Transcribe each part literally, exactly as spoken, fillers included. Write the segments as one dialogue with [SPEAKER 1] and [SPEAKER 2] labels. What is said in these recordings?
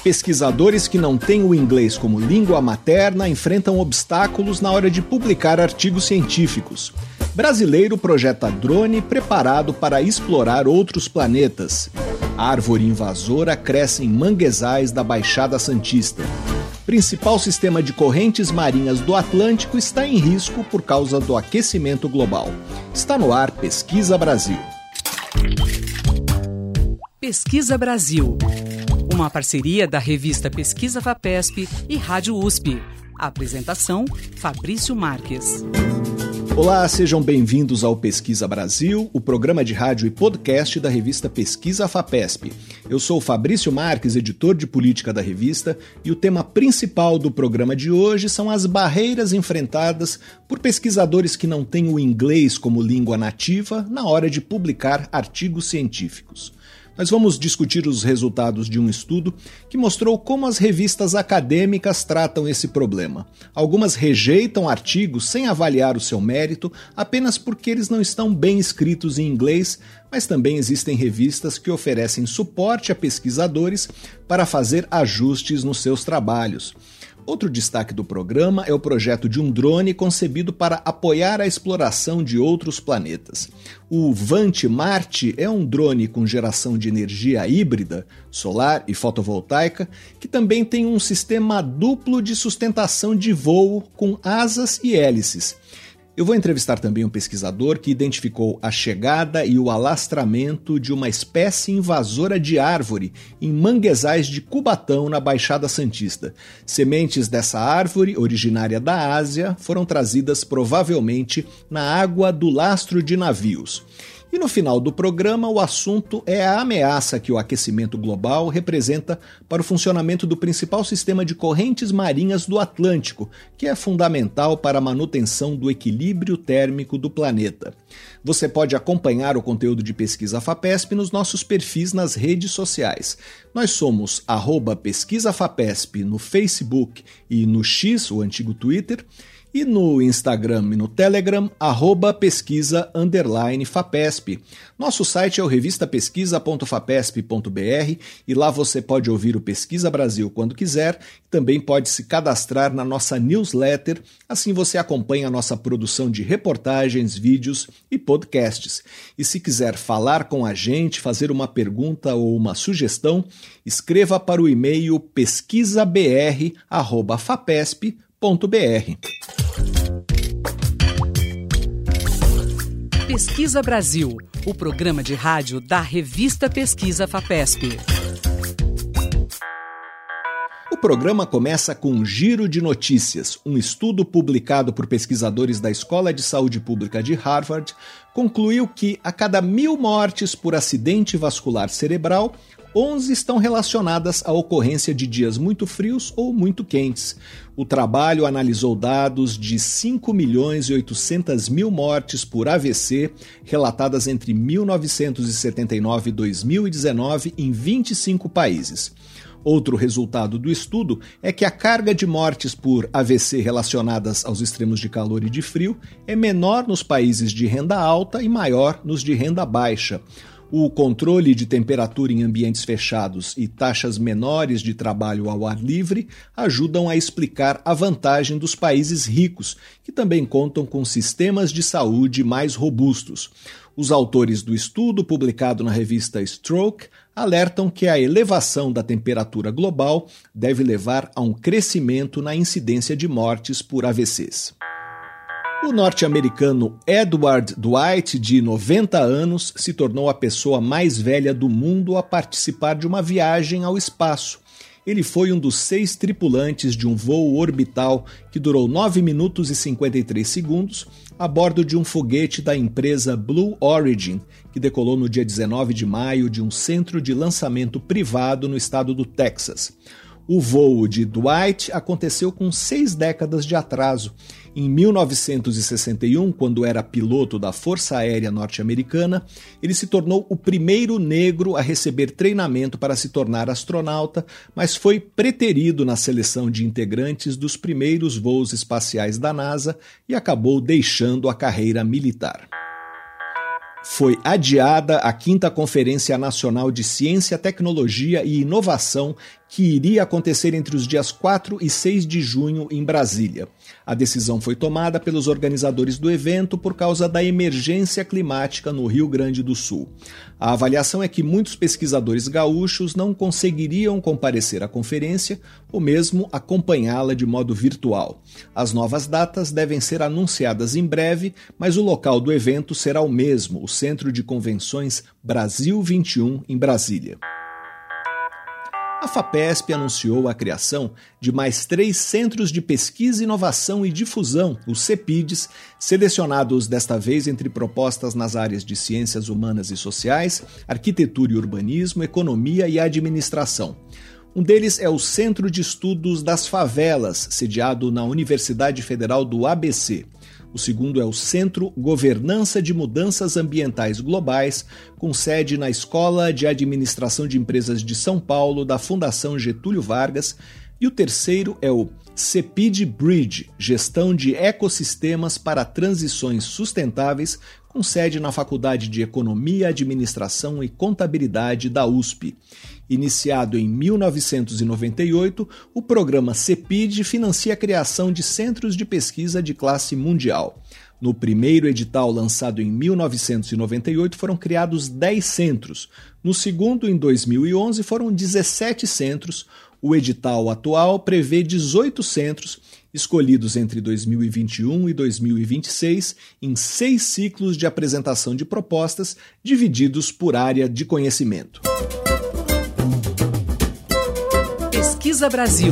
[SPEAKER 1] Pesquisadores que não têm o inglês como língua materna enfrentam obstáculos na hora de publicar artigos científicos. Brasileiro projeta drone preparado para explorar outros planetas. Árvore invasora cresce em manguezais da Baixada Santista. Principal sistema de correntes marinhas do Atlântico está em risco por causa do aquecimento global. Está no ar Pesquisa Brasil.
[SPEAKER 2] Pesquisa Brasil. Uma parceria da revista Pesquisa FAPESP e Rádio U S P. A apresentação, Fabrício Marques.
[SPEAKER 1] Olá, sejam bem-vindos ao Pesquisa Brasil, o programa de rádio e podcast da revista Pesquisa FAPESP. Eu sou Fabrício Marques, editor de política da revista, e o tema principal do programa de hoje são as barreiras enfrentadas por pesquisadores que não têm o inglês como língua nativa na hora de publicar artigos científicos. Nós vamos discutir os resultados de um estudo que mostrou como as revistas acadêmicas tratam esse problema. Algumas rejeitam artigos sem avaliar o seu mérito apenas porque eles não estão bem escritos em inglês, mas também existem revistas que oferecem suporte a pesquisadores para fazer ajustes nos seus trabalhos. Outro destaque do programa é o projeto de um drone concebido para apoiar a exploração de outros planetas. O VanteMarte é um drone com geração de energia híbrida, solar e fotovoltaica, que também tem um sistema duplo de sustentação de voo com asas e hélices. Eu vou entrevistar também um pesquisador que identificou a chegada e o alastramento de uma espécie invasora de árvore em manguezais de Cubatão, na Baixada Santista. Sementes dessa árvore, originária da Ásia, foram trazidas provavelmente na água do lastro de navios. E no final do programa, o assunto é a ameaça que o aquecimento global representa para o funcionamento do principal sistema de correntes marinhas do Atlântico, que é fundamental para a manutenção do equilíbrio térmico do planeta. Você pode acompanhar o conteúdo de Pesquisa FAPESP nos nossos perfis nas redes sociais. Nós somos arroba Pesquisa FAPESP no Facebook e no X, o antigo Twitter, e no Instagram e no Telegram, arroba pesquisa underline FAPESP. Nosso site é o revista pesquisa ponto fapesp ponto br e lá você pode ouvir o Pesquisa Brasil quando quiser. Também pode se cadastrar na nossa newsletter, assim você acompanha a nossa produção de reportagens, vídeos e podcasts. E se quiser falar com a gente, fazer uma pergunta ou uma sugestão, escreva para o e-mail pesquisabr arroba fapesp ponto br.
[SPEAKER 2] Pesquisa Brasil, o programa de rádio da revista Pesquisa FAPESP.
[SPEAKER 1] O programa começa com um giro de notícias. Um estudo publicado por pesquisadores da Escola de Saúde Pública de Harvard concluiu que, a cada mil mortes por acidente vascular cerebral, onze estão relacionadas à ocorrência de dias muito frios ou muito quentes. O trabalho analisou dados de cinco milhões e oitocentas mil mortes por A V C relatadas entre mil novecentos e setenta e nove e dois mil e dezenove em vinte e cinco países. Outro resultado do estudo é que a carga de mortes por A V C relacionadas aos extremos de calor e de frio é menor nos países de renda alta e maior nos de renda baixa. O controle de temperatura em ambientes fechados e taxas menores de trabalho ao ar livre ajudam a explicar a vantagem dos países ricos, que também contam com sistemas de saúde mais robustos. Os autores do estudo, publicado na revista Stroke, alertam que a elevação da temperatura global deve levar a um crescimento na incidência de mortes por A V Cs. O norte-americano Edward Dwight, de noventa anos, se tornou a pessoa mais velha do mundo a participar de uma viagem ao espaço. Ele foi um dos seis tripulantes de um voo orbital que durou nove minutos e cinquenta e três segundos a bordo de um foguete da empresa Blue Origin, que decolou no dia dezenove de maio de um centro de lançamento privado no estado do Texas. O voo de Dwight aconteceu com seis décadas de atraso. Em mil novecentos e sessenta e um, quando era piloto da Força Aérea Norte-Americana, ele se tornou o primeiro negro a receber treinamento para se tornar astronauta, mas foi preterido na seleção de integrantes dos primeiros voos espaciais da NASA e acabou deixando a carreira militar. Foi adiada a quinta Conferência Nacional de Ciência, Tecnologia e Inovação, que iria acontecer entre os dias quatro e seis de junho em Brasília. A decisão foi tomada pelos organizadores do evento por causa da emergência climática no Rio Grande do Sul. A avaliação é que muitos pesquisadores gaúchos não conseguiriam comparecer à conferência ou mesmo acompanhá-la de modo virtual. As novas datas devem ser anunciadas em breve, mas o local do evento será o mesmo, o Centro de Convenções Brasil vinte e um, em Brasília. A FAPESP anunciou a criação de mais três Centros de Pesquisa, Inovação e Difusão, os CEPIDs, selecionados desta vez entre propostas nas áreas de Ciências Humanas e Sociais, Arquitetura e Urbanismo, Economia e Administração. Um deles é o Centro de Estudos das Favelas, sediado na Universidade Federal do A B C. O segundo é o Centro Governança de Mudanças Ambientais Globais, com sede na Escola de Administração de Empresas de São Paulo, da Fundação Getúlio Vargas. E o terceiro é o CEPID Bridge, Gestão de Ecossistemas para Transições Sustentáveis, com sede na Faculdade de Economia, Administração e Contabilidade da U S P. Iniciado em mil novecentos e noventa e oito, o programa CEPID financia a criação de centros de pesquisa de classe mundial. No primeiro edital, lançado em mil novecentos e noventa e oito, foram criados dez centros. No segundo, em dois mil e onze, foram dezessete centros. O edital atual prevê dezoito centros, escolhidos entre dois mil e vinte e um e dois mil e vinte e seis, em seis ciclos de apresentação de propostas, divididos por área de conhecimento.
[SPEAKER 2] Pesquisa Brasil.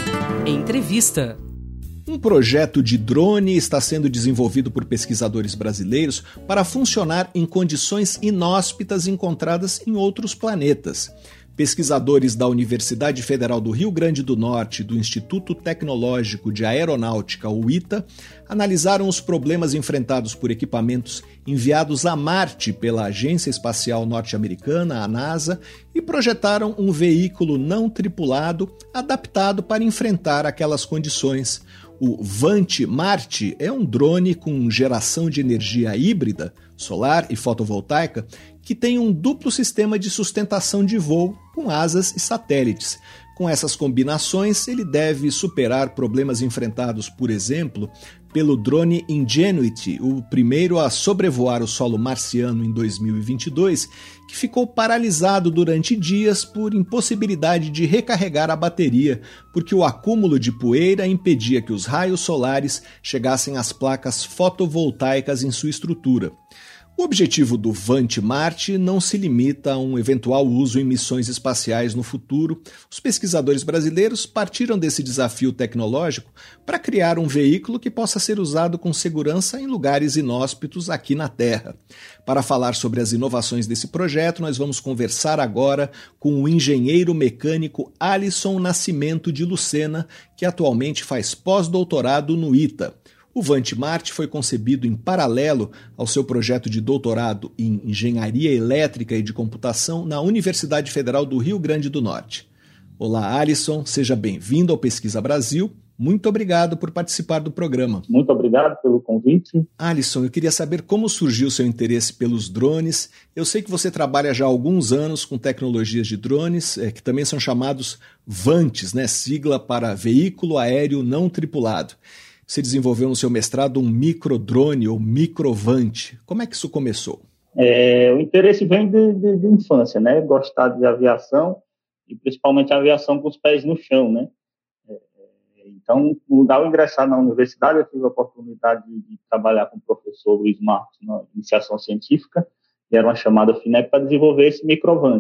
[SPEAKER 2] Entrevista.
[SPEAKER 1] Um projeto de drone está sendo desenvolvido por pesquisadores brasileiros para funcionar em condições inóspitas encontradas em outros planetas. Pesquisadores da Universidade Federal do Rio Grande do Norte e do Instituto Tecnológico de Aeronáutica, o ITA, analisaram os problemas enfrentados por equipamentos enviados a Marte pela Agência Espacial Norte-Americana, a NASA, e projetaram um veículo não tripulado adaptado para enfrentar aquelas condições. O VANT-Marte é um drone com geração de energia híbrida, solar e fotovoltaica, que tem um duplo sistema de sustentação de voo com asas e satélites. Com essas combinações, ele deve superar problemas enfrentados, por exemplo, pelo drone Ingenuity, o primeiro a sobrevoar o solo marciano em dois mil e vinte e dois, que ficou paralisado durante dias por impossibilidade de recarregar a bateria, porque o acúmulo de poeira impedia que os raios solares chegassem às placas fotovoltaicas em sua estrutura. O objetivo do VANT-Marte não se limita a um eventual uso em missões espaciais no futuro. Os pesquisadores brasileiros partiram desse desafio tecnológico para criar um veículo que possa ser usado com segurança em lugares inóspitos aqui na Terra. Para falar sobre as inovações desse projeto, nós vamos conversar agora com o engenheiro mecânico Alisson Nascimento de Lucena, que atualmente faz pós-doutorado no ITA. O VANT-Marte foi concebido em paralelo ao seu projeto de doutorado em Engenharia Elétrica e de Computação na Universidade Federal do Rio Grande do Norte. Olá, Alisson, seja bem-vindo ao Pesquisa Brasil. Muito obrigado por participar do programa.
[SPEAKER 3] Muito obrigado pelo convite.
[SPEAKER 1] Alisson, eu queria saber como surgiu o seu interesse pelos drones. Eu sei que você trabalha já há alguns anos com tecnologias de drones, é, que também são chamados VANTs, né? Sigla para Veículo Aéreo Não Tripulado. Você desenvolveu no seu mestrado um microdrone ou microvant. Como é que isso começou?
[SPEAKER 3] É, o interesse vem de, de, de infância, né? Gostar de aviação e principalmente a aviação com os pés no chão, né? É, então, ao ingressar na universidade, eu tive a oportunidade de, de trabalhar com o professor Luiz Marcos na iniciação científica, e era uma chamada FINEP para desenvolver esse microvant.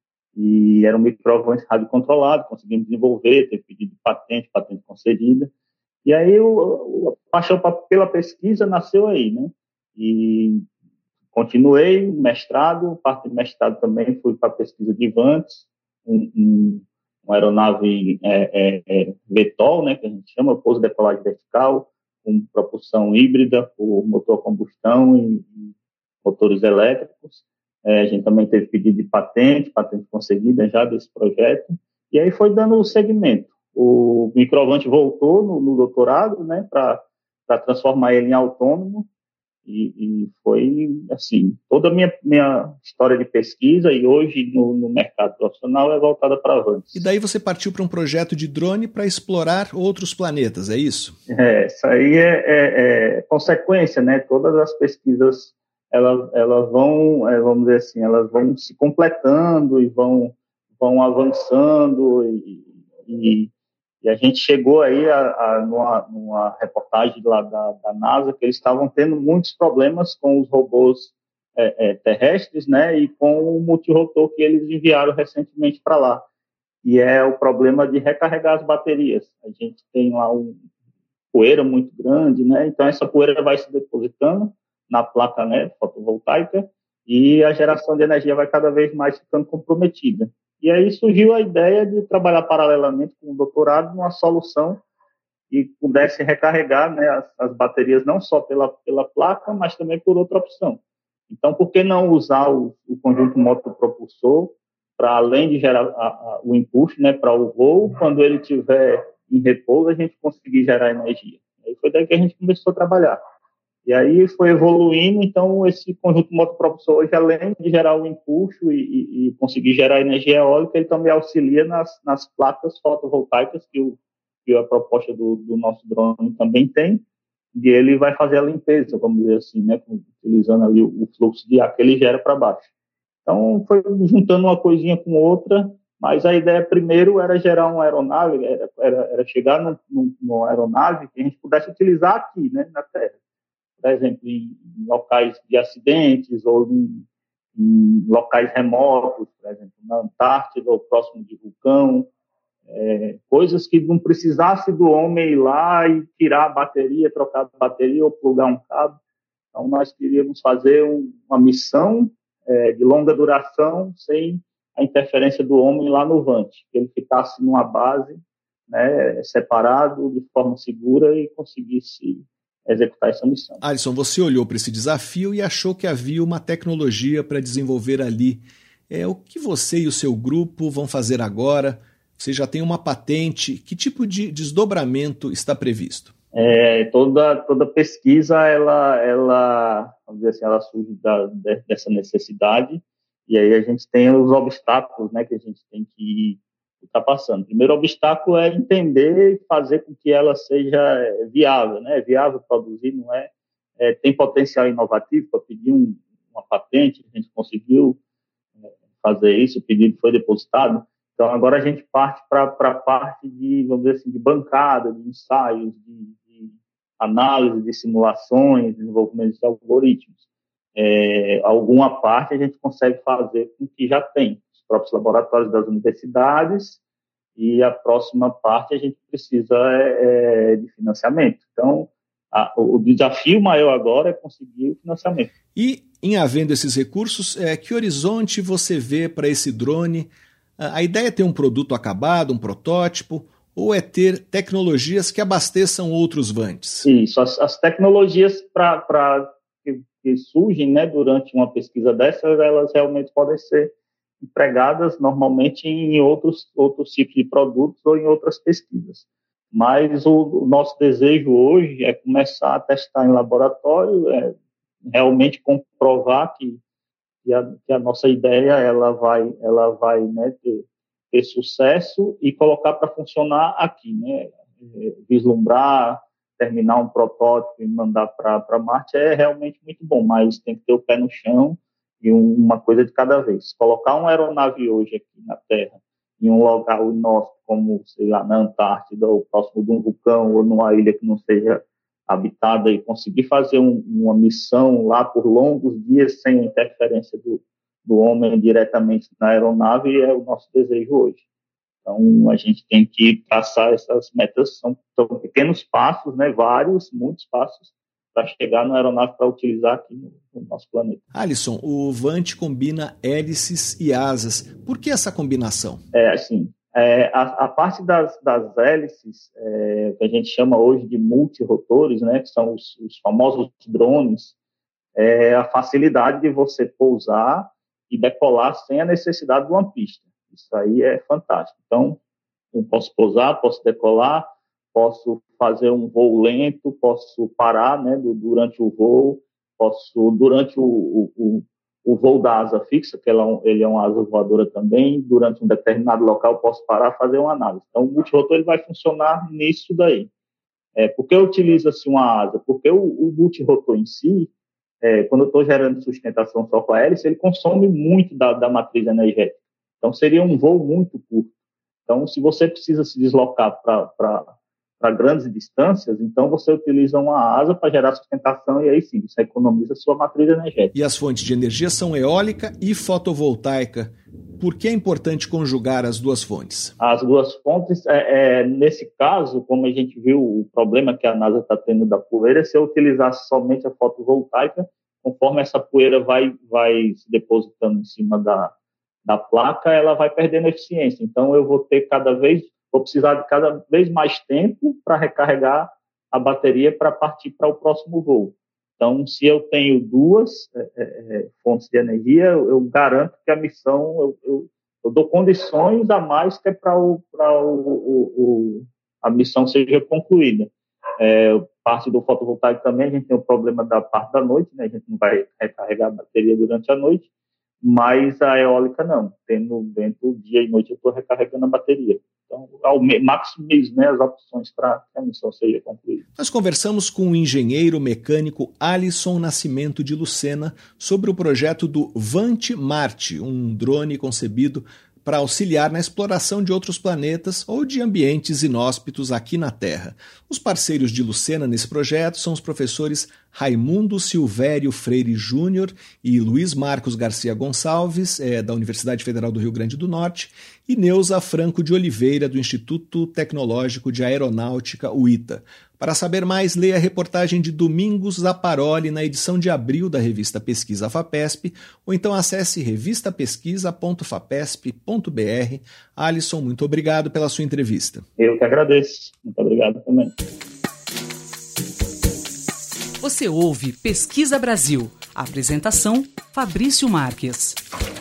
[SPEAKER 3] E era um microvant radiocontrolado, conseguimos desenvolver, teve pedido de patente, patente concedida. E aí o, a paixão pela pesquisa nasceu aí, né? E continuei o mestrado, parte do mestrado também fui para a pesquisa de VANTs, um, um, uma aeronave é, é, é, V TOL, né, que a gente chama, pouso de decolagem vertical, com propulsão híbrida, por motor a combustão e, e motores elétricos. É, a gente também teve pedido de patente, patente conseguida já desse projeto, e aí foi dando o segmento. O microvant voltou no, no doutorado, né, para transformar ele em autônomo, E, e foi, assim, toda a minha, minha história de pesquisa e hoje no, no mercado profissional é voltada para avanços.
[SPEAKER 1] E daí você partiu para um projeto de drone para explorar outros planetas, é isso?
[SPEAKER 3] É, isso aí é, é, é consequência, né? Todas as pesquisas, elas, elas vão, é, vamos dizer assim, elas vão se completando e vão, vão avançando e, e E a gente chegou aí a, a, numa, numa reportagem lá da, da NASA que eles estavam tendo muitos problemas com os robôs é, é, terrestres, né, e com o multirotor que eles enviaram recentemente para lá. E é o problema de recarregar as baterias. A gente tem lá um poeira muito grande, né, então essa poeira vai se depositando na placa, né, fotovoltaica e a geração de energia vai cada vez mais ficando comprometida. E aí surgiu a ideia de trabalhar paralelamente com o doutorado numa solução que pudesse recarregar, né, as, as baterias não só pela, pela placa, mas também por outra opção. Então, por que não usar o, o conjunto motopropulsor para, além de gerar a, a, o impulso, né, para o voo, quando ele estiver em repouso, a gente conseguir gerar energia. Aí foi daí que a gente começou a trabalhar. E aí foi evoluindo, então esse conjunto motopropulsor hoje, além de gerar o impulso e, e, e conseguir gerar energia eólica, ele também auxilia nas, nas placas fotovoltaicas que, o, que a proposta do, do nosso drone também tem, e ele vai fazer a limpeza, vamos dizer assim, né, utilizando ali o, o fluxo de ar que ele gera para baixo. Então foi juntando uma coisinha com outra, mas a ideia primeiro era gerar uma aeronave, era, era, era chegar num, num, numa aeronave que a gente pudesse utilizar aqui, né, na Terra. Por exemplo, em locais de acidentes ou em, em locais remotos, por exemplo, na Antártida ou próximo de vulcão, é, coisas que não precisasse do homem ir lá e tirar a bateria, trocar a bateria ou plugar um cabo. Então, nós queríamos fazer um, uma missão é, de longa duração sem a interferência do homem lá no Vante, que ele ficasse numa base, né, separado, de forma segura e conseguisse executar essa missão.
[SPEAKER 1] Alisson, você olhou para esse desafio e achou que havia uma tecnologia para desenvolver ali. É, o que você e o seu grupo vão fazer agora? Você já tem uma patente. Que tipo de desdobramento está previsto?
[SPEAKER 3] É, toda, toda pesquisa, ela, ela, vamos dizer assim, ela surge da, dessa necessidade, e aí a gente tem os obstáculos, né, que a gente tem que ir ultrapassando. O primeiro obstáculo é entender e fazer com que ela seja viável, né? É viável produzir, não é? é tem potencial inovativo para pedir um, uma patente, a gente conseguiu fazer isso, o pedido foi depositado. Então, agora a gente parte para a parte de, vamos dizer assim, de bancada, de ensaios, de, de análise, de simulações, desenvolvimento de algoritmos. É, alguma parte a gente consegue fazer com o que já tem. Próprios laboratórios das universidades, e a próxima parte a gente precisa é, é, de financiamento. Então, a, o desafio maior agora é conseguir o financiamento.
[SPEAKER 1] E, em havendo esses recursos, é, que horizonte você vê para esse drone? A ideia é ter um produto acabado, um protótipo, ou é ter tecnologias que abasteçam outros Vantes?
[SPEAKER 3] Isso, as, as tecnologias para que, que surgem, né, durante uma pesquisa dessas, elas realmente podem ser empregadas normalmente em outros, outros tipos de produtos ou em outras pesquisas. Mas o, o nosso desejo hoje é começar a testar em laboratório, é realmente comprovar que, que, a, que a nossa ideia ela vai, ela vai né, ter, ter sucesso e colocar para funcionar aqui, né? Vislumbrar, terminar um protótipo e mandar para Marte é realmente muito bom, mas tem que ter o pé no chão e uma coisa de cada vez. Colocar uma aeronave hoje aqui na Terra, em um local nosso, como, sei lá, na Antártida, ou próximo de um vulcão, ou numa ilha que não seja habitada, e conseguir fazer um, uma missão lá por longos dias sem interferência do, do homem diretamente na aeronave, é o nosso desejo hoje. Então, a gente tem que traçar essas metas, são, são pequenos passos, né, vários, muitos passos, para chegar na aeronave para utilizar aqui no, no nosso planeta.
[SPEAKER 1] Alisson, o Vante combina hélices e asas. Por que essa combinação?
[SPEAKER 3] É, assim, é, a, a parte das, das hélices, é, que a gente chama hoje de multirotores, né, que são os, os famosos drones, é a facilidade de você pousar e decolar sem a necessidade de uma pista. Isso aí é fantástico. Então, eu posso pousar, posso decolar, posso fazer um voo lento, posso parar, né, durante o voo posso durante o, o, o voo da asa fixa, que ela é, um, ele é uma asa voadora também, durante um determinado local eu posso parar e fazer uma análise. Então, o multirotor ele vai funcionar nisso daí. É, por que utiliza-se uma asa? Porque o, o multirotor em si, é, quando eu estou gerando sustentação só com a hélice, ele consome muito da, da matriz energética. Então, seria um voo muito curto. Então, se você precisa se deslocar para grandes distâncias, então você utiliza uma asa para gerar sustentação e aí sim, você economiza a sua matriz energética.
[SPEAKER 1] E as fontes de energia são eólica e fotovoltaica. Por que é importante conjugar as duas fontes?
[SPEAKER 3] As duas fontes, é, é, nesse caso, como a gente viu, o problema que a NASA está tendo da poeira, se eu utilizar somente a fotovoltaica, conforme essa poeira vai, vai se depositando em cima da, da placa, ela vai perdendo eficiência. Então, eu vou ter cada vez, vou precisar de cada vez mais tempo para recarregar a bateria para partir para o próximo voo. Então, se eu tenho duas é, é, fontes de energia, eu, eu garanto que a missão, eu, eu, eu dou condições a mais que é para o, o, o, a missão seja concluída. É, parte do fotovoltaico também, a gente tem o problema da parte da noite, né? A gente não vai recarregar a bateria durante a noite, mas a eólica não. Tendo vento dia e noite, eu estou recarregando a bateria. Então, ao maximizo, né, as opções para que a missão seja concluída.
[SPEAKER 1] Nós conversamos com o engenheiro mecânico Alisson Nascimento de Lucena sobre o projeto do Vant Marte, um drone concebido para auxiliar na exploração de outros planetas ou de ambientes inóspitos aqui na Terra. Os parceiros de Lucena nesse projeto são os professores Raimundo Silvério Freire Júnior e Luiz Marcos Garcia Gonçalves, é, da Universidade Federal do Rio Grande do Norte, e Neuza Franco de Oliveira, do Instituto Tecnológico de Aeronáutica, U I T A. Para saber mais, leia a reportagem de Domingos Zaparoli na edição de abril da revista Pesquisa FAPESP, ou então acesse revista pesquisa ponto fapesp ponto b r. Alisson, muito obrigado pela sua entrevista.
[SPEAKER 3] Eu que agradeço. Muito obrigado também.
[SPEAKER 2] Você ouve Pesquisa Brasil. A apresentação, Fabrício Marques.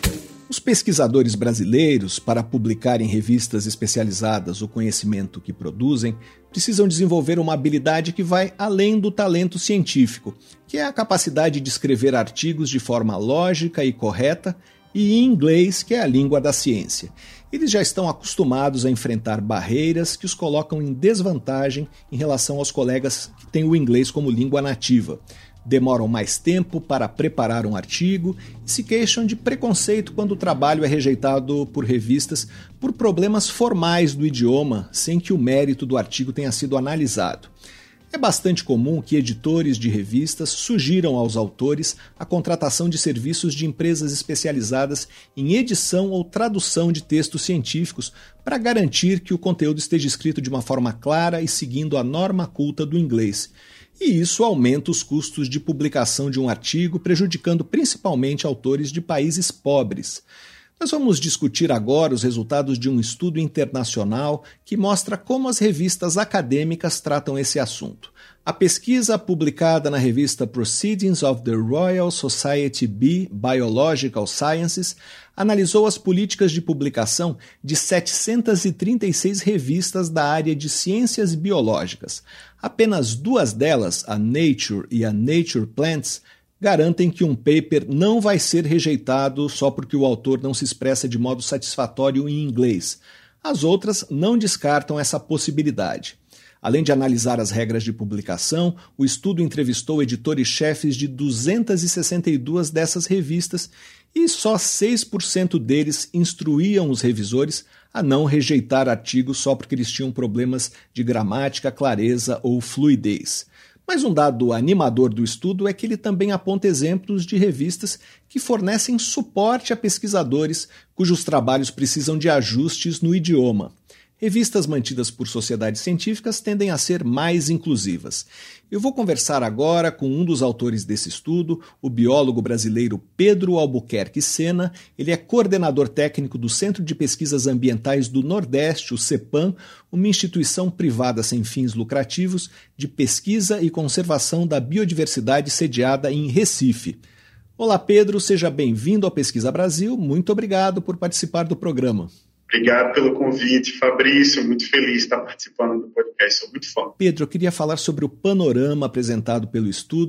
[SPEAKER 1] Os pesquisadores brasileiros, para publicar em revistas especializadas o conhecimento que produzem, precisam desenvolver uma habilidade que vai além do talento científico, que é a capacidade de escrever artigos de forma lógica e correta e em inglês, que é a língua da ciência. Eles já estão acostumados a enfrentar barreiras que os colocam em desvantagem em relação aos colegas que têm o inglês como língua nativa. Demoram mais tempo para preparar um artigo e se queixam de preconceito quando o trabalho é rejeitado por revistas por problemas formais do idioma, sem que o mérito do artigo tenha sido analisado. É bastante comum que editores de revistas sugiram aos autores a contratação de serviços de empresas especializadas em edição ou tradução de textos científicos para garantir que o conteúdo esteja escrito de uma forma clara e seguindo a norma culta do inglês. E isso aumenta os custos de publicação de um artigo, prejudicando principalmente autores de países pobres. Nós vamos discutir agora os resultados de um estudo internacional que mostra como as revistas acadêmicas tratam esse assunto. A pesquisa, publicada na revista Proceedings of the Royal Society B Biological Sciences, analisou as políticas de publicação de setecentas e trinta e seis revistas da área de ciências biológicas. Apenas duas delas, a Nature e a Nature Plants, garantem que um paper não vai ser rejeitado só porque o autor não se expressa de modo satisfatório em inglês. As outras não descartam essa possibilidade. Além de analisar as regras de publicação, o estudo entrevistou editores-chefes de duzentas e sessenta e duas dessas revistas e só seis por cento deles instruíam os revisores a não rejeitar artigos só porque eles tinham problemas de gramática, clareza ou fluidez. Mas um dado animador do estudo é que ele também aponta exemplos de revistas que fornecem suporte a pesquisadores cujos trabalhos precisam de ajustes no idioma. Revistas mantidas por sociedades científicas tendem a ser mais inclusivas. Eu vou conversar agora com um dos autores desse estudo, o biólogo brasileiro Pedro Albuquerque Sena. Ele é coordenador técnico do Centro de Pesquisas Ambientais do Nordeste, o CEPAM, uma instituição privada sem fins lucrativos de pesquisa e conservação da biodiversidade sediada em Recife. Olá, Pedro, seja bem-vindo ao Pesquisa Brasil. Muito obrigado por participar do programa.
[SPEAKER 4] Obrigado pelo convite, Fabrício. Muito feliz de estar participando do podcast. Sou muito fã.
[SPEAKER 1] Pedro, eu queria falar sobre o panorama apresentado pelo estudo,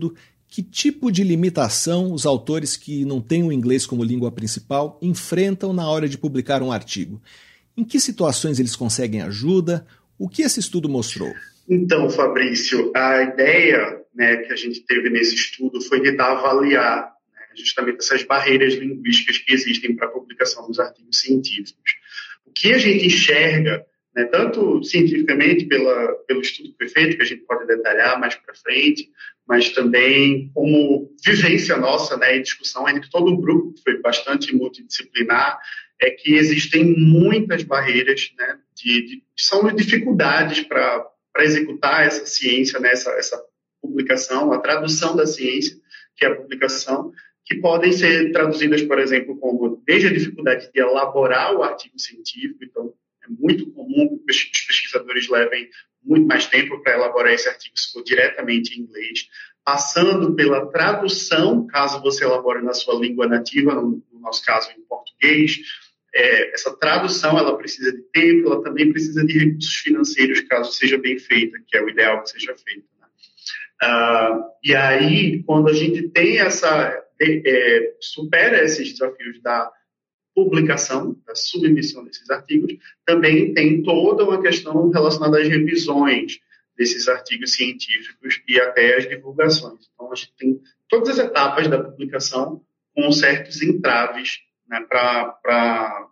[SPEAKER 1] Que tipo de limitação os autores que não têm o inglês como língua principal enfrentam na hora de publicar um artigo? Em que situações eles conseguem ajuda? O que esse estudo mostrou?
[SPEAKER 4] Então, Fabrício, a ideia, né, que a gente teve nesse estudo foi tentar avaliar, né, justamente essas barreiras linguísticas que existem para a publicação dos artigos científicos. O que a gente enxerga, né, tanto cientificamente pela, pelo estudo que foi feito, que a gente pode detalhar mais para frente, mas também como vivência nossa, né, e discussão entre todo o grupo, que foi bastante multidisciplinar, é que existem muitas barreiras, né, de, de, são dificuldades para para executar essa ciência, né, essa, essa publicação, a tradução da ciência, que é a publicação, que podem ser traduzidas, por exemplo, como desde a dificuldade de elaborar o artigo científico, então é muito comum que os pesquisadores levem muito mais tempo para elaborar esse artigo se for diretamente em inglês, passando pela tradução, caso você elabore na sua língua nativa, no, no nosso caso em português. É, essa tradução ela precisa de tempo, ela também precisa de recursos financeiros, caso seja bem feita, que é o ideal que seja feita. Né? Uh, e aí, quando a gente tem essa, é, supera esses desafios da publicação, da submissão desses artigos, também tem toda uma questão relacionada às revisões desses artigos científicos e até as divulgações. Então, a gente tem todas as etapas da publicação com certos entraves, né, para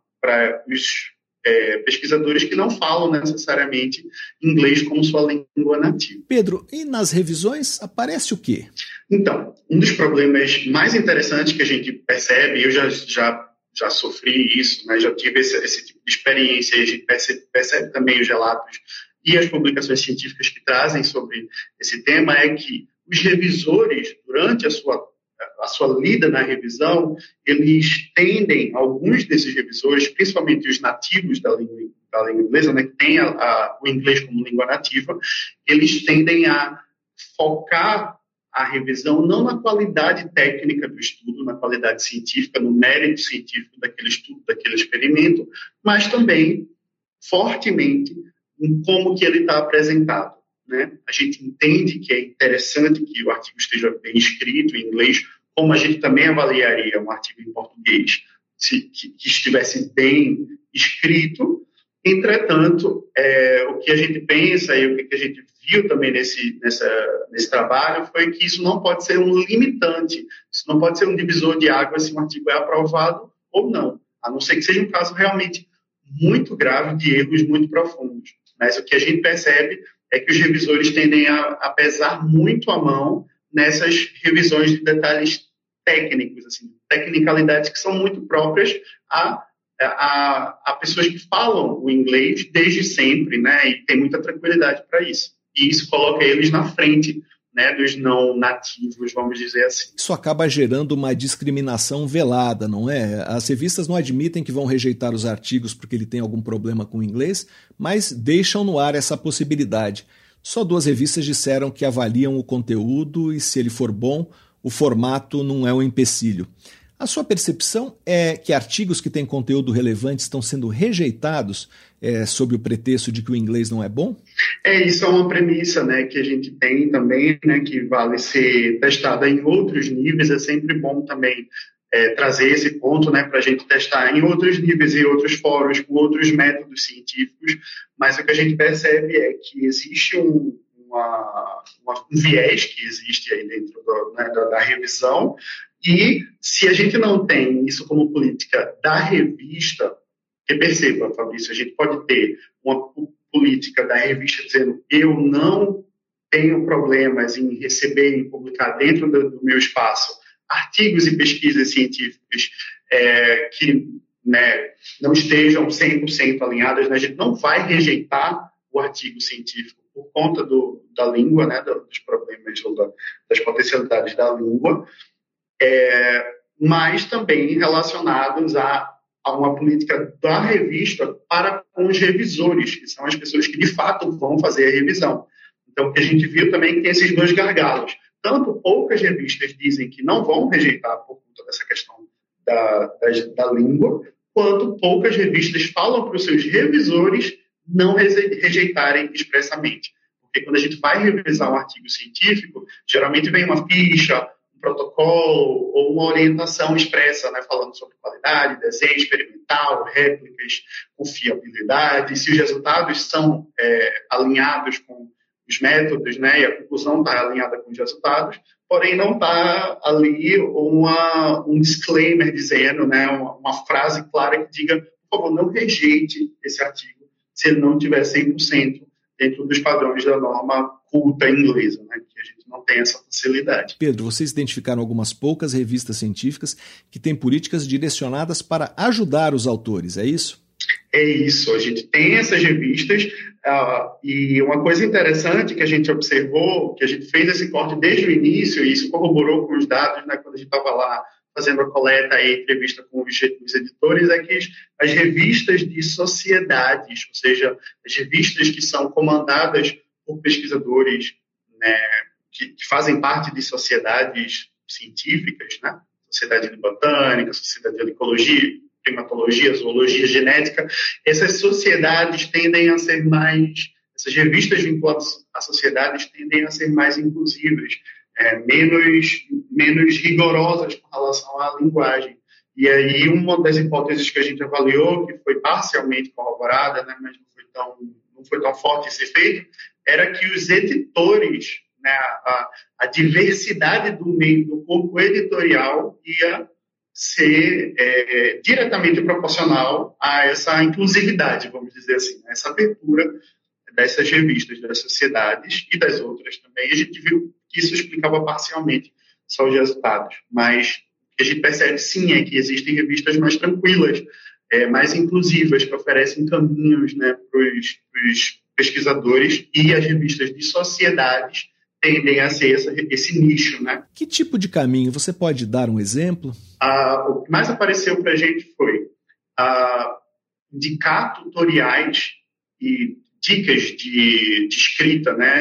[SPEAKER 4] os é, pesquisadores que não falam necessariamente inglês como sua língua nativa.
[SPEAKER 1] Pedro, e nas revisões aparece o quê?
[SPEAKER 4] Então, um dos problemas mais interessantes que a gente percebe, eu já, já, já sofri isso, né, já tive esse, esse tipo de experiência, e a gente percebe, percebe também os relatos e as publicações científicas que trazem sobre esse tema, é que os revisores, durante a sua a sua lida na revisão, eles tendem, alguns desses revisores, principalmente os nativos da língua, da língua inglesa, né, que têm a, a, o inglês como língua nativa, eles tendem a focar a revisão não na qualidade técnica do estudo, na qualidade científica, no mérito científico daquele estudo, daquele experimento, mas também fortemente em como que ele está apresentado. Né? A gente entende que é interessante que o artigo esteja bem escrito em inglês, como a gente também avaliaria um artigo em português, se, que, que estivesse bem escrito. Entretanto, é, o que a gente pensa e o que a gente viu também nesse, nessa, nesse trabalho foi que isso não pode ser um limitante, isso não pode ser um divisor de águas se um artigo é aprovado ou não, a não ser que seja um caso realmente muito grave de erros muito profundos. Mas o que a gente percebe é que os revisores tendem a, a pesar muito a mão nessas revisões de detalhes técnicos, assim, tecnicalidades que são muito próprias a, a, a pessoas que falam o inglês desde sempre, né, e tem muita tranquilidade para isso. E isso coloca eles na frente, né, dos não nativos, vamos dizer assim.
[SPEAKER 1] Isso acaba gerando uma discriminação velada, não é? As revistas não admitem que vão rejeitar os artigos porque ele tem algum problema com o inglês, mas deixam no ar essa possibilidade. Só duas revistas disseram que avaliam o conteúdo e, se ele for bom, o formato não é um empecilho. A sua percepção é que artigos que têm conteúdo relevante estão sendo rejeitados é, sob o pretexto de que o inglês não é bom?
[SPEAKER 4] É, isso é uma premissa, né, que a gente tem também, né, que vale ser testada em outros níveis. É sempre bom também é, trazer esse ponto, né, para a gente testar em outros níveis e outros fóruns, com outros métodos científicos, mas o que a gente percebe é que existe um, uma, uma, um viés que existe aí dentro do, né, da, da revisão. E se a gente não tem isso como política da revista, que perceba, Fabrício, a gente pode ter uma política da revista dizendo eu não tenho problemas em receber e publicar dentro do, do meu espaço artigos e pesquisas científicas é, que, né, não estejam cem por cento alinhadas, né? A gente não vai rejeitar o artigo científico por conta do, da língua, né, dos problemas ou da, das potencialidades da língua, É, mas também relacionados a, a uma política da revista para com os revisores, que são as pessoas que de fato vão fazer a revisão. Então, o que a gente viu também é que tem esses dois gargalos. Tanto poucas revistas dizem que não vão rejeitar por conta dessa questão da, da, da língua, quanto poucas revistas falam para os seus revisores não rejeitarem expressamente. Porque quando a gente vai revisar um artigo científico, geralmente vem uma ficha, um protocolo ou uma orientação expressa, né, falando sobre qualidade, desenho experimental, réplicas, confiabilidade, se os resultados são é, alinhados com os métodos, né, e a conclusão está alinhada com os resultados, porém não está ali uma, um disclaimer dizendo, né, uma, uma frase clara que diga, por favor, não rejeite esse artigo se ele não tiver cem por cento dentro dos padrões da norma culta inglesa, né, que a gente não tem essa facilidade.
[SPEAKER 1] Pedro, vocês identificaram algumas poucas revistas científicas que têm políticas direcionadas para ajudar os autores, é isso?
[SPEAKER 4] É isso, a gente tem essas revistas uh, e uma coisa interessante que a gente observou, que a gente fez esse corte desde o início, e isso corroborou com os dados, né, quando a gente estava lá fazendo a coleta e entrevista com os, os editores, é que as, as revistas de sociedades, ou seja, as revistas que são comandadas por pesquisadores, né, que, que fazem parte de sociedades científicas, né, Sociedade de Botânica, Sociedade de Ecologia, Primatologia, Zoologia, Genética, essas sociedades tendem a ser mais, essas revistas vinculadas a sociedades tendem a ser mais inclusivas, é, menos, menos rigorosas com relação à linguagem. E aí uma das hipóteses que a gente avaliou, que foi parcialmente corroborada, né, mas não foi tão, não foi tão forte esse efeito, era que os editores, né, a, a diversidade do meio do corpo editorial ia ser é, diretamente proporcional a essa inclusividade, vamos dizer assim, a essa abertura dessas revistas, das sociedades e das outras também. A gente viu que isso explicava parcialmente só os resultados, mas o que a gente percebe sim é que existem revistas mais tranquilas, é, mais inclusivas, que oferecem caminhos, né, para os pesquisadores, e as revistas de sociedades tendem a ser essa, esse nicho, né?
[SPEAKER 1] Que tipo de caminho? Você pode dar um exemplo?
[SPEAKER 4] Ah, o que mais apareceu para a gente foi ah, indicar tutoriais e dicas de, de escrita, né?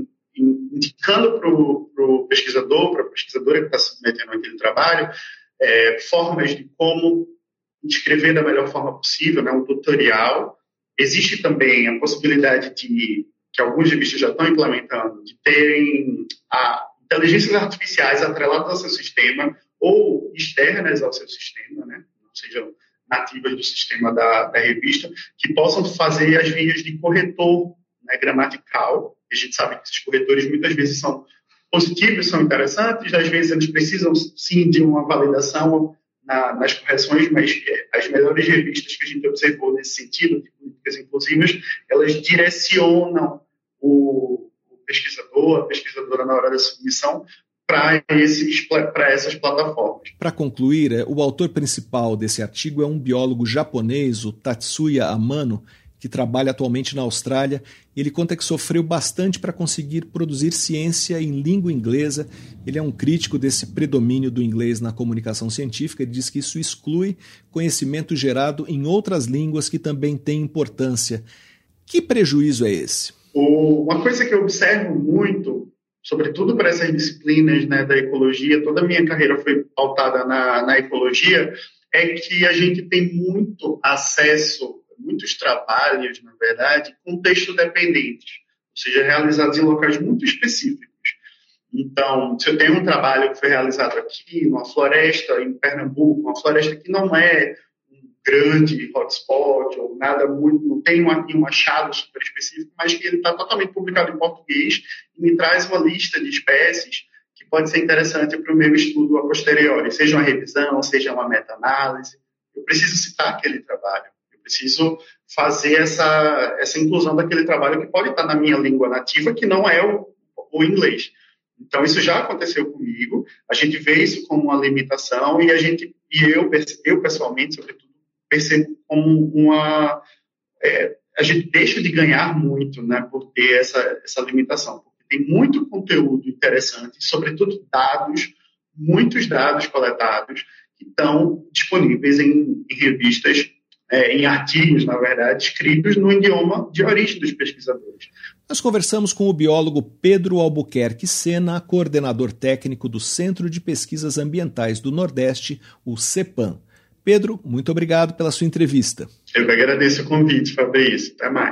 [SPEAKER 4] Indicando para o pesquisador, para a pesquisadora que está submetendo aquele trabalho, é, formas de como escrever da melhor forma possível, né? Um tutorial. Existe também a possibilidade de que algumas revistas já estão implementando, de terem a inteligências artificiais atreladas ao seu sistema ou externas ao seu sistema, né? Não sejam nativas do sistema da, da revista, que possam fazer as vias de corretor, né, gramatical. A gente sabe que esses corretores muitas vezes são positivos, são interessantes, às vezes eles precisam sim de uma validação na, nas correções, mas as melhores revistas que a gente observou nesse sentido, de políticas inclusivas, elas direcionam o, o pesquisador, a pesquisadora na hora da submissão para essas plataformas.
[SPEAKER 1] Para concluir, o autor principal desse artigo é um biólogo japonês, o Tatsuya Amano, que trabalha atualmente na Austrália. Ele conta que sofreu bastante para conseguir produzir ciência em língua inglesa. Ele é um crítico desse predomínio do inglês na comunicação científica. Ele diz que isso exclui conhecimento gerado em outras línguas que também têm importância. Que prejuízo é esse?
[SPEAKER 4] Uma coisa que eu observo muito, sobretudo para essas disciplinas, né, da ecologia, toda a minha carreira foi pautada na, na ecologia, é que a gente tem muito acesso, muitos trabalhos, na verdade, contexto dependentes, ou seja, realizados em locais muito específicos. Então, se eu tenho um trabalho que foi realizado aqui, numa floresta em Pernambuco, uma floresta que não é um grande hotspot, ou nada muito, não tem um, um achado super específico, mas que ele está totalmente publicado em português e me traz uma lista de espécies que pode ser interessante para o meu estudo a posteriori, seja uma revisão, seja uma meta-análise. Eu preciso citar aquele trabalho. Preciso fazer essa, essa inclusão daquele trabalho que pode estar na minha língua nativa, que não é o, o inglês. Então, isso já aconteceu comigo, a gente vê isso como uma limitação e, a gente, e eu, eu, pessoalmente, sobretudo, percebo como uma... É, a gente deixa de ganhar muito, né, por ter essa, essa limitação, porque tem muito conteúdo interessante, sobretudo dados, muitos dados coletados, que estão disponíveis em, em revistas, É, em artigos, na verdade, escritos no idioma de origem dos pesquisadores.
[SPEAKER 1] Nós conversamos com o biólogo Pedro Albuquerque Sena, coordenador técnico do Centro de Pesquisas Ambientais do Nordeste, o CEPAM. Pedro, muito obrigado pela sua entrevista.
[SPEAKER 4] Eu que agradeço o convite, Fabrício. Até mais.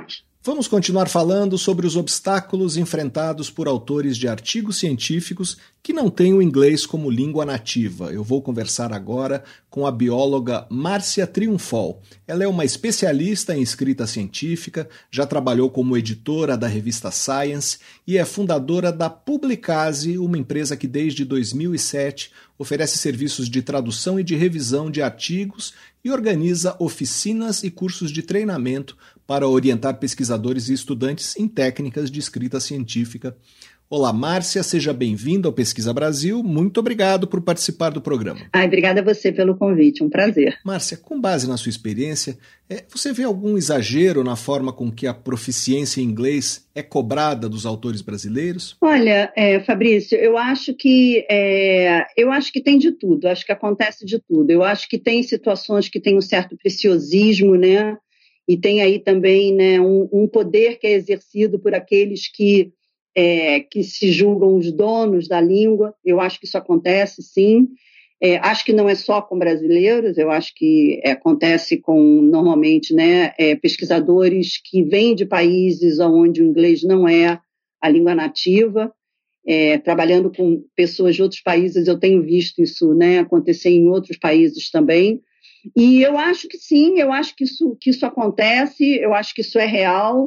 [SPEAKER 1] Vamos continuar falando sobre os obstáculos enfrentados por autores de artigos científicos que não têm o inglês como língua nativa. Eu vou conversar agora com a bióloga Márcia Triunfol. Ela é uma especialista em escrita científica, já trabalhou como editora da revista Science e é fundadora da Publicase, uma empresa que desde dois mil e sete oferece serviços de tradução e de revisão de artigos e organiza oficinas e cursos de treinamento para orientar pesquisadores e estudantes em técnicas de escrita científica. Olá, Márcia, seja bem-vinda ao Pesquisa Brasil. Muito obrigado por participar do programa.
[SPEAKER 5] Ai, obrigada a você pelo convite, um prazer.
[SPEAKER 1] Márcia, com base na sua experiência, é, você vê algum exagero na forma com que a proficiência em inglês é cobrada dos autores brasileiros?
[SPEAKER 5] Olha, é, Fabrício, eu acho que é, eu acho que tem de tudo, acho que acontece de tudo. Eu acho que tem situações que tem um certo preciosismo, né? E tem aí também, né, um, um poder que é exercido por aqueles que, é, que se julgam os donos da língua. Eu acho que isso acontece, sim. É, acho que não é só com brasileiros, eu acho que é, acontece com, normalmente, né, é, pesquisadores que vêm de países onde o inglês não é a língua nativa. É, trabalhando com pessoas de outros países, eu tenho visto isso, né, acontecer em outros países também. E eu acho que sim, eu acho que isso, que isso acontece, eu acho que isso é real.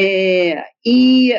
[SPEAKER 5] É, e,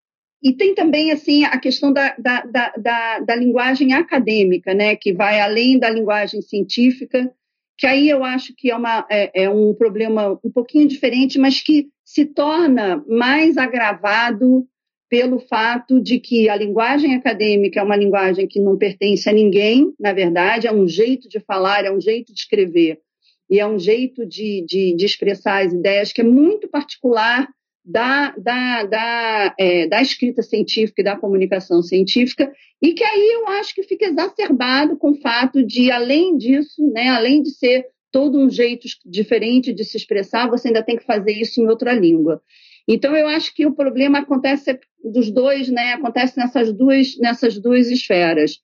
[SPEAKER 5] e tem também assim, a questão da, da, da, da, da linguagem acadêmica, né, que vai além da linguagem científica, que aí eu acho que é, uma, é, é um problema um pouquinho diferente, mas que se torna mais agravado pelo fato de que a linguagem acadêmica é uma linguagem que não pertence a ninguém, na verdade, é um jeito de falar, é um jeito de escrever, e é um jeito de, de, de expressar as ideias que é muito particular da, da, da, é, da escrita científica e da comunicação científica, e que aí eu acho que fica exacerbado com o fato de, além disso, né, além de ser todo um jeito diferente de se expressar, você ainda tem que fazer isso em outra língua. Então, eu acho que o problema acontece dos dois, né? Acontece nessas duas, nessas duas esferas.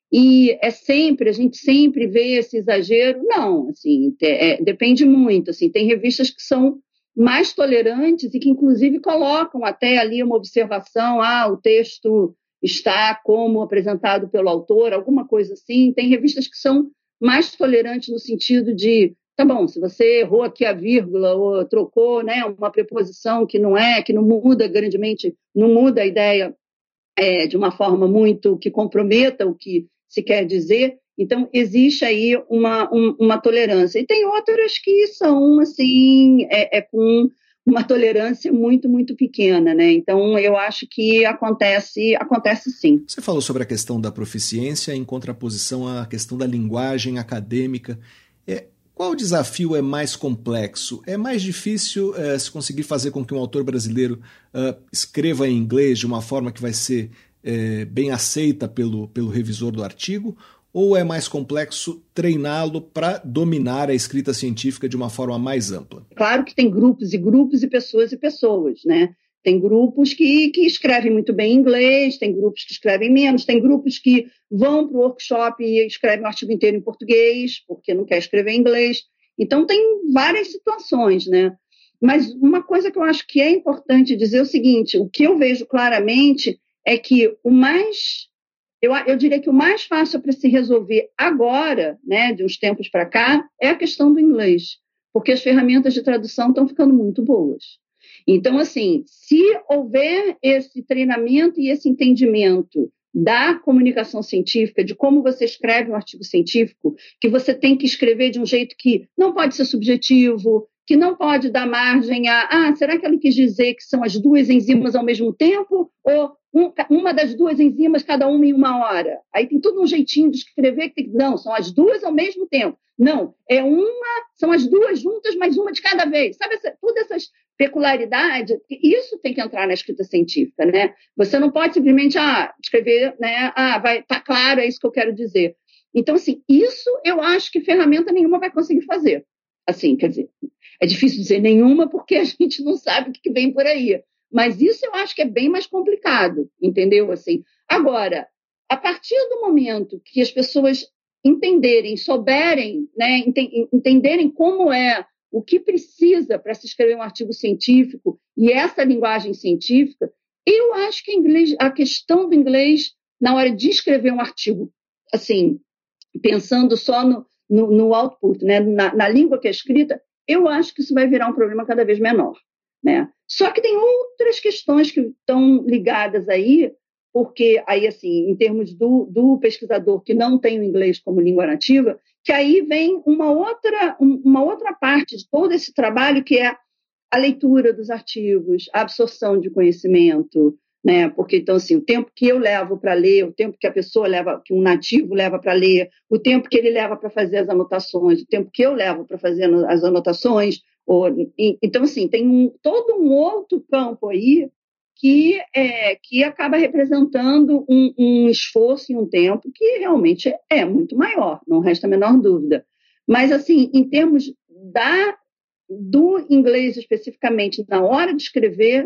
[SPEAKER 5] E é sempre, a gente sempre vê esse exagero. Não, assim, é, depende muito. Assim, tem revistas que são mais tolerantes e que, inclusive, colocam até ali uma observação, ah, o texto está como apresentado pelo autor, alguma coisa assim. Tem revistas que são mais tolerantes no sentido de tá bom, se você errou aqui a vírgula ou trocou, né, uma preposição que não é, que não muda grandemente, não muda a ideia é, de uma forma muito que comprometa o que se quer dizer, então existe aí uma, um, uma tolerância. E tem outras que são, assim, é, é com uma tolerância muito, muito pequena, né? Então eu acho que acontece, acontece sim.
[SPEAKER 1] Você falou sobre a questão da proficiência em contraposição à questão da linguagem acadêmica. É, Qual desafio é mais complexo? É mais difícil uh, se conseguir fazer com que um autor brasileiro uh, escreva em inglês de uma forma que vai ser uh, bem aceita pelo, pelo revisor do artigo? Ou é mais complexo treiná-lo para dominar a escrita científica de uma forma mais ampla?
[SPEAKER 5] Claro que tem grupos e grupos e pessoas e pessoas, né? Tem grupos que, que escrevem muito bem em inglês, tem grupos que escrevem menos, tem grupos que vão para o workshop e escrevem o artigo inteiro em português, porque não quer escrever em inglês. Então, tem várias situações, né? Mas uma coisa que eu acho que é importante dizer é o seguinte, o que eu vejo claramente é que o mais, eu, eu diria que o mais fácil para se resolver agora, né, de uns tempos para cá, é a questão do inglês, porque as ferramentas de tradução estão ficando muito boas. Então, assim, se houver esse treinamento e esse entendimento da comunicação científica, de como você escreve um artigo científico, que você tem que escrever de um jeito que não pode ser subjetivo, que não pode dar margem a, ah, será que ele quis dizer que são as duas enzimas ao mesmo tempo? Ou um, uma das duas enzimas, cada uma em uma hora? Aí tem todo um jeitinho de escrever que tem que, não, são as duas ao mesmo tempo. Não, é uma, são as duas juntas, mas uma de cada vez. Sabe, essa, todas essas peculiaridades, isso tem que entrar na escrita científica, né? Você não pode simplesmente, ah, escrever, né, ah, vai, tá claro, é isso que eu quero dizer. Então, assim, isso eu acho que ferramenta nenhuma vai conseguir fazer. Assim, quer dizer, é difícil dizer nenhuma porque a gente não sabe o que vem por aí. Mas isso eu acho que é bem mais complicado, entendeu? Assim, agora, a partir do momento que as pessoas entenderem, souberem, né, entenderem como é, o que precisa para se escrever um artigo científico e essa linguagem científica, eu acho que inglês, a questão do inglês, na hora de escrever um artigo, assim, pensando só no, no, no output, né, na, na língua que é escrita, eu acho que isso vai virar um problema cada vez menor, né? Só que tem outras questões que estão ligadas aí, porque aí, assim, em termos do, do pesquisador que não tem o inglês como língua nativa, que aí vem uma outra, uma outra parte de todo esse trabalho, que é a leitura dos artigos, a absorção de conhecimento, né? Porque, então, assim, o tempo que eu levo para ler, o tempo que a pessoa leva, que um nativo leva para ler, o tempo que ele leva para fazer as anotações, o tempo que eu levo para fazer as anotações, ou, então, assim, tem um, todo um outro campo aí que, é, que acaba representando um, um esforço e um tempo que realmente é muito maior, não resta a menor dúvida. Mas, assim, em termos da, do inglês especificamente, na hora de escrever,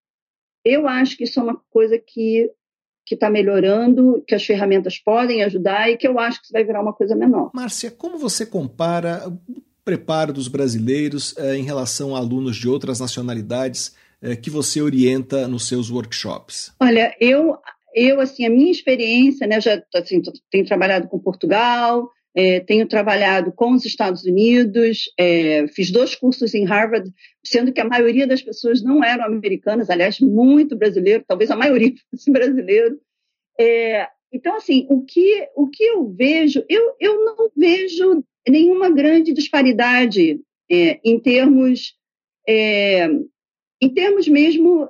[SPEAKER 5] eu acho que isso é uma coisa que está melhorando, que as ferramentas podem ajudar e que eu acho que isso vai virar uma coisa menor.
[SPEAKER 1] Márcia, como você compara o preparo dos brasileiros eh, em relação a alunos de outras nacionalidades eh, que você orienta nos seus workshops?
[SPEAKER 5] Olha, eu, eu assim, a minha experiência, né, já assim, tenho trabalhado com Portugal, é, tenho trabalhado com os Estados Unidos, é, fiz dois cursos em Harvard, sendo que a maioria das pessoas não eram americanas, aliás, muito brasileiro, talvez a maioria fosse brasileiro. É, então, assim, o que, o que eu vejo, eu, eu não vejo nenhuma grande disparidade é, em termos, é, em termos mesmo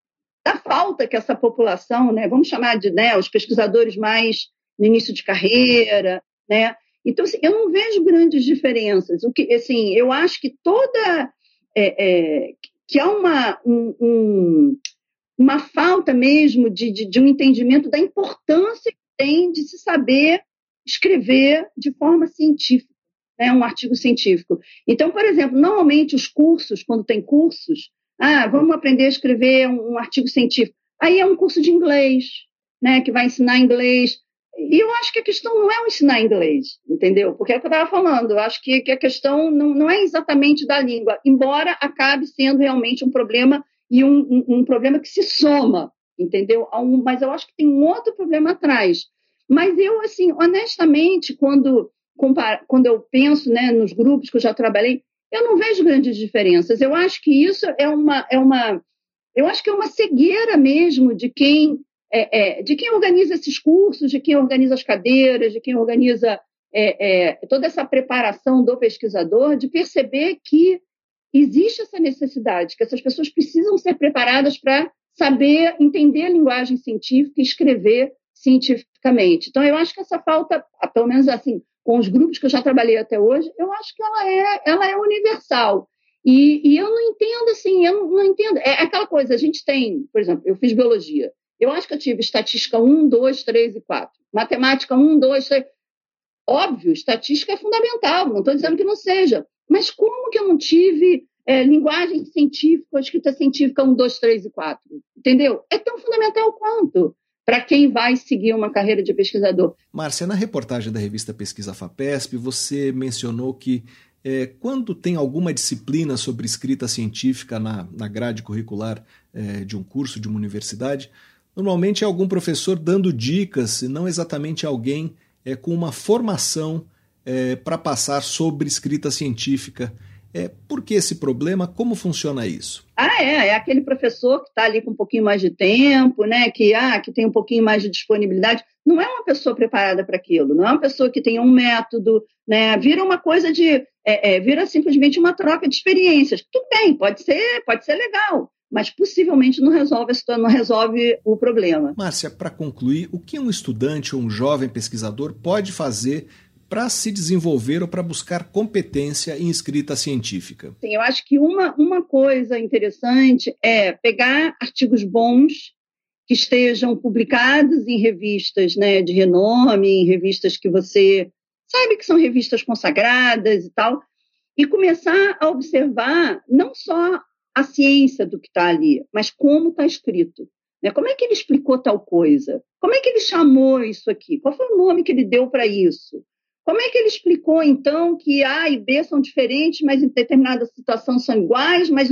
[SPEAKER 5] da falta que essa população, né, vamos chamar de, né, os pesquisadores mais no início de carreira, né? Então, assim, eu não vejo grandes diferenças. O que, assim, eu acho que toda é, é, que há uma um, um, uma falta mesmo de, de, de um entendimento da importância que tem de se saber escrever de forma científica, né, um artigo científico. Então, por exemplo, normalmente os cursos, quando tem cursos, ah, vamos aprender a escrever um, um artigo científico. Aí é um curso de inglês, né, que vai ensinar inglês. E eu acho que a questão não é o ensinar inglês, entendeu? Porque é o que eu estava falando, eu acho que, que a questão não, não é exatamente da língua, embora acabe sendo realmente um problema e um, um, um problema que se soma, entendeu? Um, mas eu acho que tem um outro problema atrás. Mas eu, assim, honestamente, quando, quando eu penso, né, nos grupos que eu já trabalhei, eu não vejo grandes diferenças. Eu acho que isso é uma, é uma, eu acho que é uma cegueira mesmo de quem, é, é, de quem organiza esses cursos, de quem organiza as cadeiras, de quem organiza é, é, toda essa preparação do pesquisador, de perceber que existe essa necessidade, que essas pessoas precisam ser preparadas para saber entender a linguagem científica e escrever cientificamente. Então, eu acho que essa falta, pelo menos assim, com os grupos que eu já trabalhei até hoje, eu acho que ela é, ela é universal. E, e eu não entendo, assim, eu não, não entendo. É aquela coisa, a gente tem, por exemplo, eu fiz biologia. Eu acho que eu tive estatística um, dois, três e quatro. Matemática um, dois, três. Óbvio, estatística é fundamental, não estou dizendo que não seja. Mas como que eu não tive é, linguagem científica, escrita científica um, dois, três e quatro? Entendeu? É tão fundamental quanto para quem vai seguir uma carreira de pesquisador.
[SPEAKER 1] Márcia, na reportagem da revista Pesquisa FAPESP, você mencionou que é, quando tem alguma disciplina sobre escrita científica na, na grade curricular é, de um curso, de uma universidade, normalmente é algum professor dando dicas, e não exatamente alguém é, com uma formação é, para passar sobre escrita científica. É, por que esse problema? Como funciona isso?
[SPEAKER 5] Ah, é, é aquele professor que está ali com um pouquinho mais de tempo, né, que, ah, que tem um pouquinho mais de disponibilidade. Não é uma pessoa preparada para aquilo, não é uma pessoa que tem um método, né, vira uma coisa de, é, é, vira simplesmente uma troca de experiências. Tudo bem, pode ser, pode ser legal, mas possivelmente não resolve, não resolve o problema.
[SPEAKER 1] Márcia, para concluir, o que um estudante ou um jovem pesquisador pode fazer para se desenvolver ou para buscar competência em escrita científica?
[SPEAKER 5] Sim, eu acho que uma, uma coisa interessante é pegar artigos bons que estejam publicados em revistas, né, de renome, em revistas que você sabe que são revistas consagradas e tal, e começar a observar não só a ciência do que está ali, mas como está escrito. Né? Como é que ele explicou tal coisa? Como é que ele chamou isso aqui? Qual foi o nome que ele deu para isso? Como é que ele explicou, então, que A e B são diferentes, mas em determinada situação são iguais, mas não...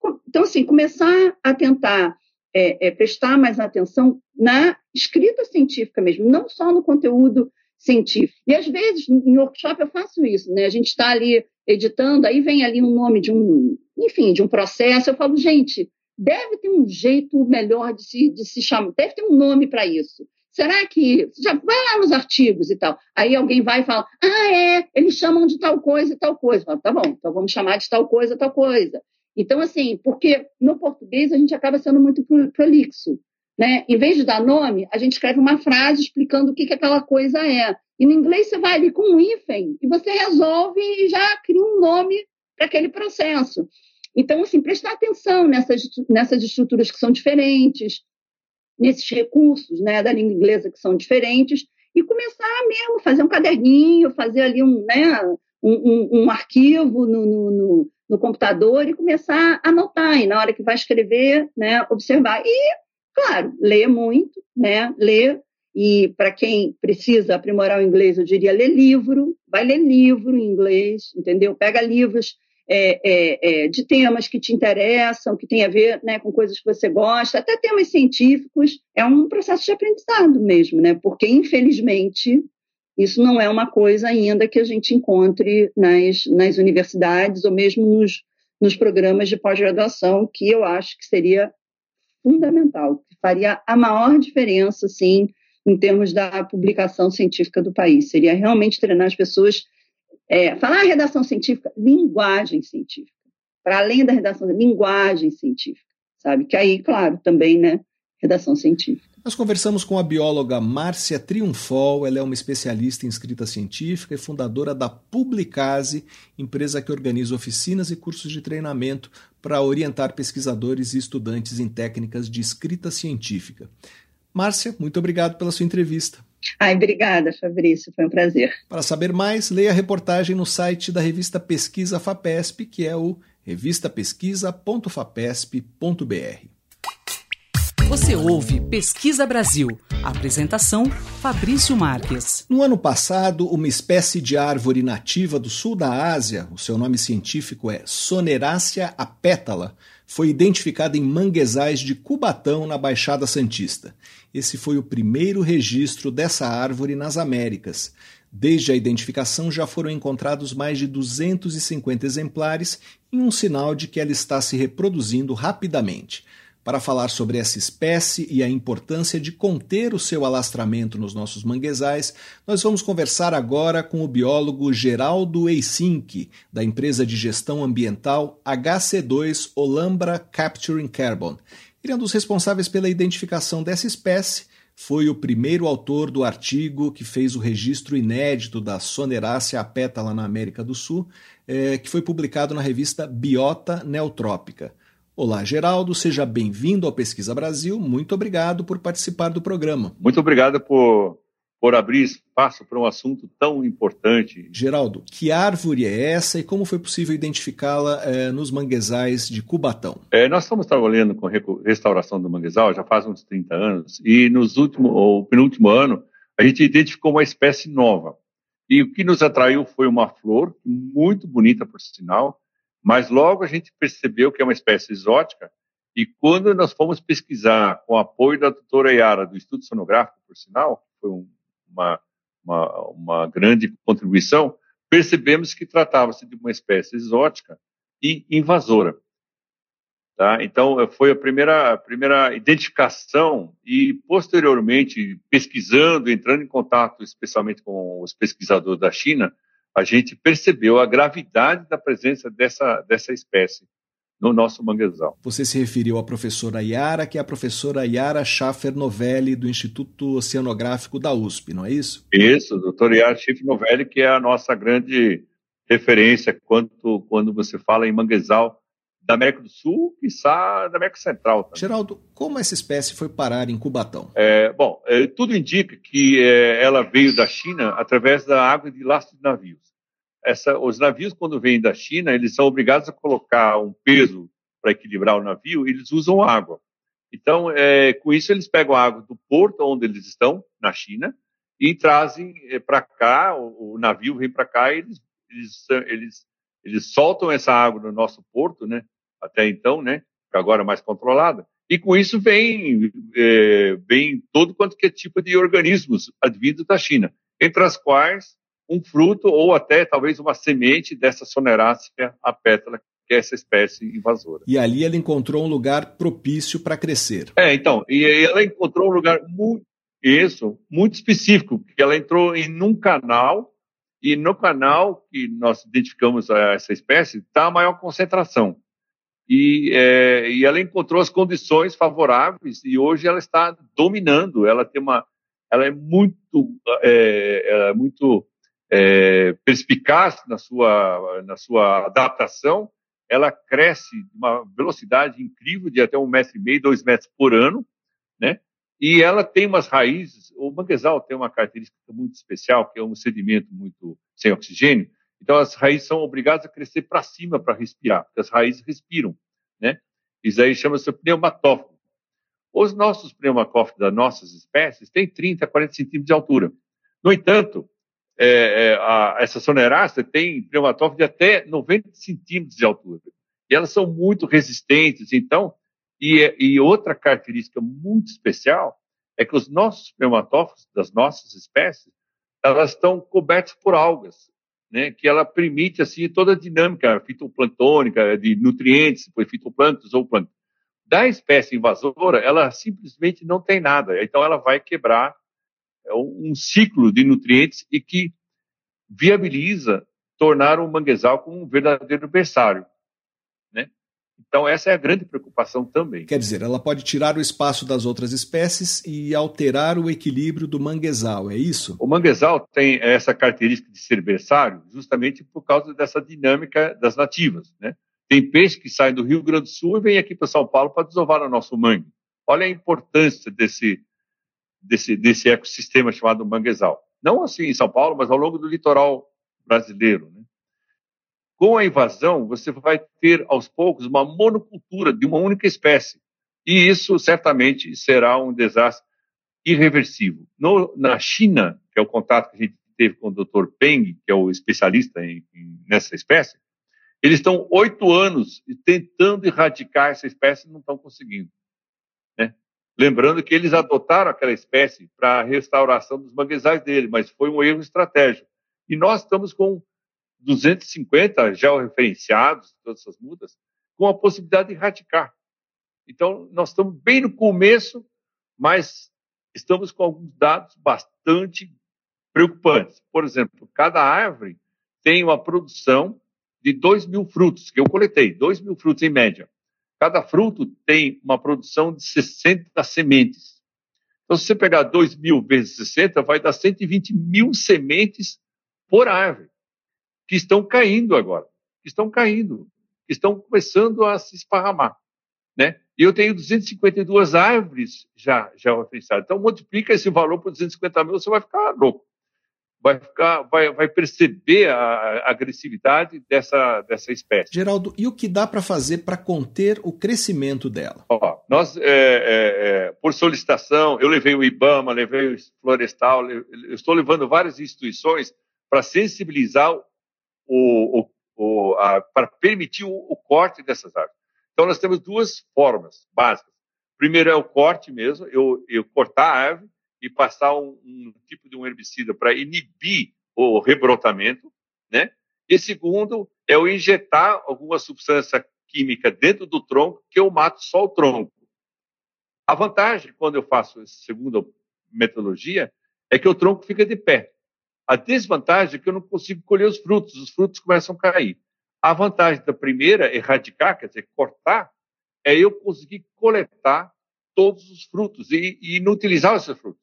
[SPEAKER 5] então, assim, começar a tentar é, é, prestar mais atenção na escrita científica mesmo, não só no conteúdo científico. E, às vezes, em workshop eu faço isso, né? A gente está ali editando, aí vem ali um nome de um, enfim, de um processo, eu falo, gente, deve ter um jeito melhor de se, de se chamar, deve ter um nome para isso. Será que... Já vai lá nos artigos e tal. Aí alguém vai e fala, ah, é, eles chamam de tal coisa e tal coisa. Eu falo, tá bom, então vamos chamar de tal coisa, tal coisa. Então, assim, porque no português a gente acaba sendo muito prolixo, né? Em vez de dar nome, a gente escreve uma frase explicando o que, que aquela coisa é. E no inglês você vai ali com um hífen e você resolve e já cria um nome para aquele processo. Então, assim, prestar atenção nessas, nessas estruturas que são diferentes, nesses recursos, né, da língua inglesa que são diferentes, e começar mesmo, fazer um caderninho, fazer ali um, né, um, um, um arquivo no, no, no, no computador e começar a anotar, e na hora que vai escrever, né, observar. E, claro, ler muito, né, ler, e para quem precisa aprimorar o inglês, eu diria ler livro, vai ler livro em inglês, entendeu? Pega livros É, é, é, de temas que te interessam, que tem a ver, né, com coisas que você gosta, até temas científicos, é um processo de aprendizado mesmo, né, porque, infelizmente, isso não é uma coisa ainda que a gente encontre nas, nas universidades ou mesmo nos, nos programas de pós-graduação, que eu acho que seria fundamental, que faria a maior diferença, assim, em termos da publicação científica do país. Seria realmente treinar as pessoas. É, falar redação científica, linguagem científica. Para além da redação, linguagem científica, sabe? Que aí, claro, também, né, redação científica.
[SPEAKER 1] Nós conversamos com a bióloga Márcia Triunfol, ela é uma especialista em escrita científica e fundadora da Publicase, empresa que organiza oficinas e cursos de treinamento para orientar pesquisadores e estudantes em técnicas de escrita científica. Márcia, muito obrigado pela sua entrevista.
[SPEAKER 5] Ai, obrigada, Fabrício, foi um prazer.
[SPEAKER 1] Para saber mais, leia a reportagem no site da revista Pesquisa FAPESP, que é o revista pesquisa ponto fapesp ponto b r.
[SPEAKER 2] Você ouve Pesquisa Brasil. Apresentação, Fabrício Marques.
[SPEAKER 1] No ano passado, uma espécie de árvore nativa do sul da Ásia, o seu nome científico é Sonerácea apétala, foi identificada em manguezais de Cubatão, na Baixada Santista. Esse foi o primeiro registro dessa árvore nas Américas. Desde a identificação já foram encontrados mais de duzentos e cinquenta exemplares, em um sinal de que ela está se reproduzindo rapidamente. Para falar sobre essa espécie e a importância de conter o seu alastramento nos nossos manguezais, nós vamos conversar agora com o biólogo Geraldo Eissink, da empresa de gestão ambiental H C dois Olambra Capturing Carbon. Ele é um dos responsáveis pela identificação dessa espécie, foi o primeiro autor do artigo que fez o registro inédito da Sonerácea apétala na América do Sul, é, que foi publicado na revista Biota Neotrópica. Olá, Geraldo, seja bem-vindo ao Pesquisa Brasil. Muito obrigado por participar do programa.
[SPEAKER 6] Muito obrigado por, por abrir espaço para um assunto tão importante.
[SPEAKER 1] Geraldo, que árvore é essa e como foi possível identificá-la eh, nos manguezais de Cubatão?
[SPEAKER 6] É, nós estamos trabalhando com restauração do manguezal já faz uns trinta anos e nos últimos, ou penúltimo ano a gente identificou uma espécie nova. E o que nos atraiu foi uma flor muito bonita, por sinal, mas logo a gente percebeu que é uma espécie exótica e quando nós fomos pesquisar com o apoio da doutora Yara do Instituto Sonográfico, por sinal, que foi um, uma, uma, uma grande contribuição, percebemos que tratava-se de uma espécie exótica e invasora. Tá? Então, foi a primeira, a primeira identificação e, posteriormente, pesquisando, entrando em contato especialmente com os pesquisadores da China, a gente percebeu a gravidade da presença dessa, dessa espécie no nosso manguezal.
[SPEAKER 1] Você se referiu à professora Yara, que é a professora Yara Schaffer Novelli, do Instituto Oceanográfico da U S P, não é isso?
[SPEAKER 6] Isso, doutora Yara Schaffer Novelli, que é a nossa grande referência quando, quando você fala em manguezal da América do Sul e da América Central também.
[SPEAKER 1] Geraldo, como essa espécie foi parar em Cubatão?
[SPEAKER 6] É, bom, é, tudo indica que é, ela veio da China através da água de lastro de navios. Essa, os navios, quando vêm da China, eles são obrigados a colocar um peso para equilibrar o navio, eles usam água. Então, é, com isso, eles pegam a água do porto onde eles estão, na China, e trazem é, para cá, o, o navio vem para cá e eles, eles, eles, eles soltam essa água no nosso porto, né? até então, né, que agora é mais controlada, e com isso vem, é, vem todo quanto que é tipo de organismos advindos da China, entre as quais um fruto ou até talvez uma semente dessa Sonerácea apétala, que é essa espécie invasora.
[SPEAKER 1] E ali ela encontrou um lugar propício para crescer.
[SPEAKER 6] É, então, e ela encontrou um lugar muito, isso, muito específico, porque ela entrou em um canal, e no canal que nós identificamos essa espécie está a maior concentração. E, é, e ela encontrou as condições favoráveis e hoje ela está dominando. Ela tem uma, ela é muito, é, ela é muito é, perspicaz na sua, na sua adaptação. Ela cresce de uma velocidade incrível de até um metro e meio, dois metros por ano, né? E ela tem umas raízes. O manguezal tem uma característica muito especial, que é um sedimento muito sem oxigênio. Então, as raízes são obrigadas a crescer para cima para respirar, porque as raízes respiram, né? Isso aí chama-se pneumatófago. Os nossos pneumacófagos das nossas espécies têm trinta, quarenta centímetros de altura. No entanto, é, é, a, essa Sonerácea tem pneumatófago de até noventa centímetros de altura. E elas são muito resistentes. Então, e, e outra característica muito especial é que os nossos pneumatófagos das nossas espécies, elas estão cobertas por algas, né, que ela permite assim toda a dinâmica fitoplantônica de nutrientes, por fitoplânctons ou plâncton. Da espécie invasora, ela simplesmente não tem nada. Então, ela vai quebrar um ciclo de nutrientes e que viabiliza tornar o manguezal como um verdadeiro berçário, né? Então, essa é a grande preocupação também.
[SPEAKER 1] Quer dizer, ela pode tirar o espaço das outras espécies e alterar o equilíbrio do manguezal, é isso?
[SPEAKER 6] O manguezal tem essa característica de ser berçário justamente por causa dessa dinâmica das nativas, né? Tem peixe que sai do Rio Grande do Sul e vem aqui para São Paulo para desovar no nosso mangue. Olha a importância desse, desse, desse ecossistema chamado manguezal. Não assim em São Paulo, mas ao longo do litoral brasileiro, né? Com a invasão, você vai ter, aos poucos, uma monocultura de uma única espécie. E isso, certamente, será um desastre irreversível. No, na China, que é o contato que a gente teve com o doutor Peng, que é o especialista em, em, nessa espécie, eles estão oito anos tentando erradicar essa espécie e não estão conseguindo, né? Lembrando que eles adotaram aquela espécie para a restauração dos manguezais dele, mas foi um erro estratégico. E nós estamos com duzentos e cinquenta georreferenciados, todas essas mudas, com a possibilidade de erradicar. Então, nós estamos bem no começo, mas estamos com alguns dados bastante preocupantes. Por exemplo, cada árvore tem uma produção de dois mil frutos, que eu coletei, dois mil frutos em média. Cada fruto tem uma produção de sessenta sementes. Então, se você pegar dois mil vezes sessenta, vai dar cento e vinte mil sementes por árvore, que estão caindo agora, que estão caindo, que estão começando a se esparramar, né? E eu tenho duzentas e cinquenta e duas árvores já, já referenciadas. Então, multiplica esse valor por duzentos e cinquenta mil, você vai ficar louco. Vai, ficar, vai, vai perceber a, a agressividade dessa, dessa espécie.
[SPEAKER 1] Geraldo, e o que dá para fazer para conter o crescimento dela? Ó,
[SPEAKER 6] nós, é, é, é, por solicitação, eu levei o IBAMA, levei o Florestal, eu estou levando várias instituições para sensibilizar o, o, o, a, para permitir o, o corte dessas árvores. Então, nós temos duas formas básicas. Primeiro é o corte mesmo, eu, eu cortar a árvore e passar um, um tipo de um herbicida para inibir o rebrotamento, né? E segundo, é eu injetar alguma substância química dentro do tronco que eu mato só o tronco. A vantagem, quando eu faço essa segunda metodologia, é que o tronco fica de pé. A desvantagem é que eu não consigo colher os frutos, os frutos começam a cair. A vantagem da primeira, erradicar, quer dizer, cortar, é eu conseguir coletar todos os frutos e, e inutilizar esses frutos,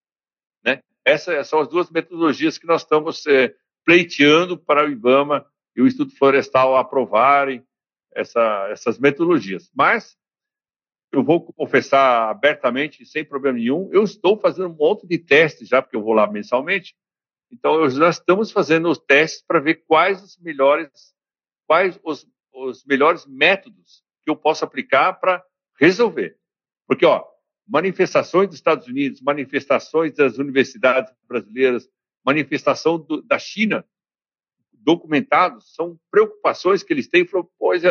[SPEAKER 6] né? Essas são as duas metodologias que nós estamos é, pleiteando para o IBAMA e o Instituto Florestal aprovarem essa, essas metodologias. Mas eu vou confessar abertamente, sem problema nenhum, eu estou fazendo um monte de testes já, porque eu vou lá mensalmente. Então, nós estamos fazendo os testes para ver quais os melhores, quais os, os melhores métodos que eu posso aplicar para resolver. Porque, ó, manifestações dos Estados Unidos, manifestações das universidades brasileiras, manifestação do, da China, documentados, são preocupações que eles têm. Falou, pô, Geraldo,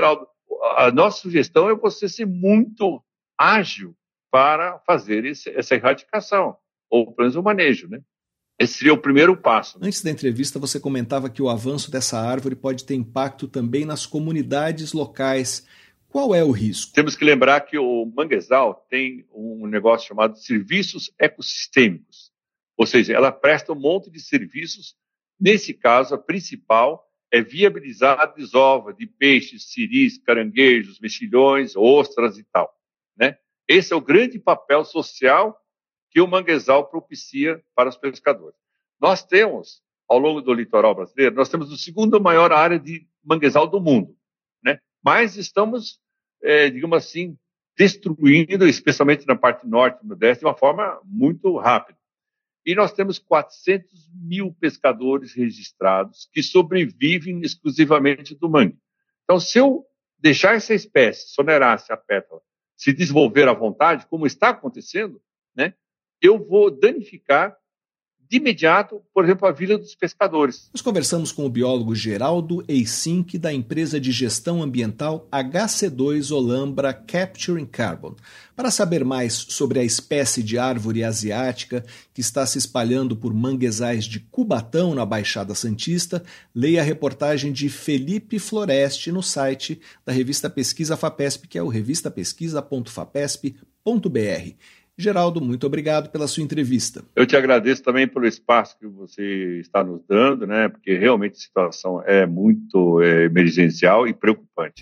[SPEAKER 6] a nossa sugestão é você ser muito ágil para fazer esse, essa erradicação, ou pelo menos o manejo, né? Esse seria o primeiro passo.
[SPEAKER 1] Antes da entrevista, você comentava que o avanço dessa árvore pode ter impacto também nas comunidades locais. Qual é o risco?
[SPEAKER 6] Temos que lembrar que o manguezal tem um negócio chamado serviços ecossistêmicos, ou seja, ela presta um monte de serviços. Nesse caso, a principal é viabilizar a desova de peixes, siris, caranguejos, mexilhões, ostras e tal, né? Esse é o grande papel social que o manguezal propicia para os pescadores. Nós temos, ao longo do litoral brasileiro, nós temos a segunda maior área de manguezal do mundo, né? Mas estamos, é, digamos assim, destruindo, especialmente na parte norte e nordeste, de uma forma muito rápida. E nós temos quatrocentos mil pescadores registrados que sobrevivem exclusivamente do mangue. Então, se eu deixar essa espécie, Sonerácea pétala, se desenvolver à vontade, como está acontecendo, né, eu vou danificar de imediato, por exemplo, a Vila dos Pescadores.
[SPEAKER 1] Nós conversamos com o biólogo Geraldo Eissink, da empresa de gestão ambiental H C dois Olambra Capturing Carbon, para saber mais sobre a espécie de árvore asiática que está se espalhando por manguezais de Cubatão, na Baixada Santista. Leia a reportagem de Felipe Floreste no site da revista Pesquisa FAPESP, que é o revista pesquisa ponto fapesp ponto b r. Geraldo, muito obrigado pela sua entrevista.
[SPEAKER 6] Eu te agradeço também pelo espaço que você está nos dando, né? Porque realmente a situação é muito é, emergencial e preocupante.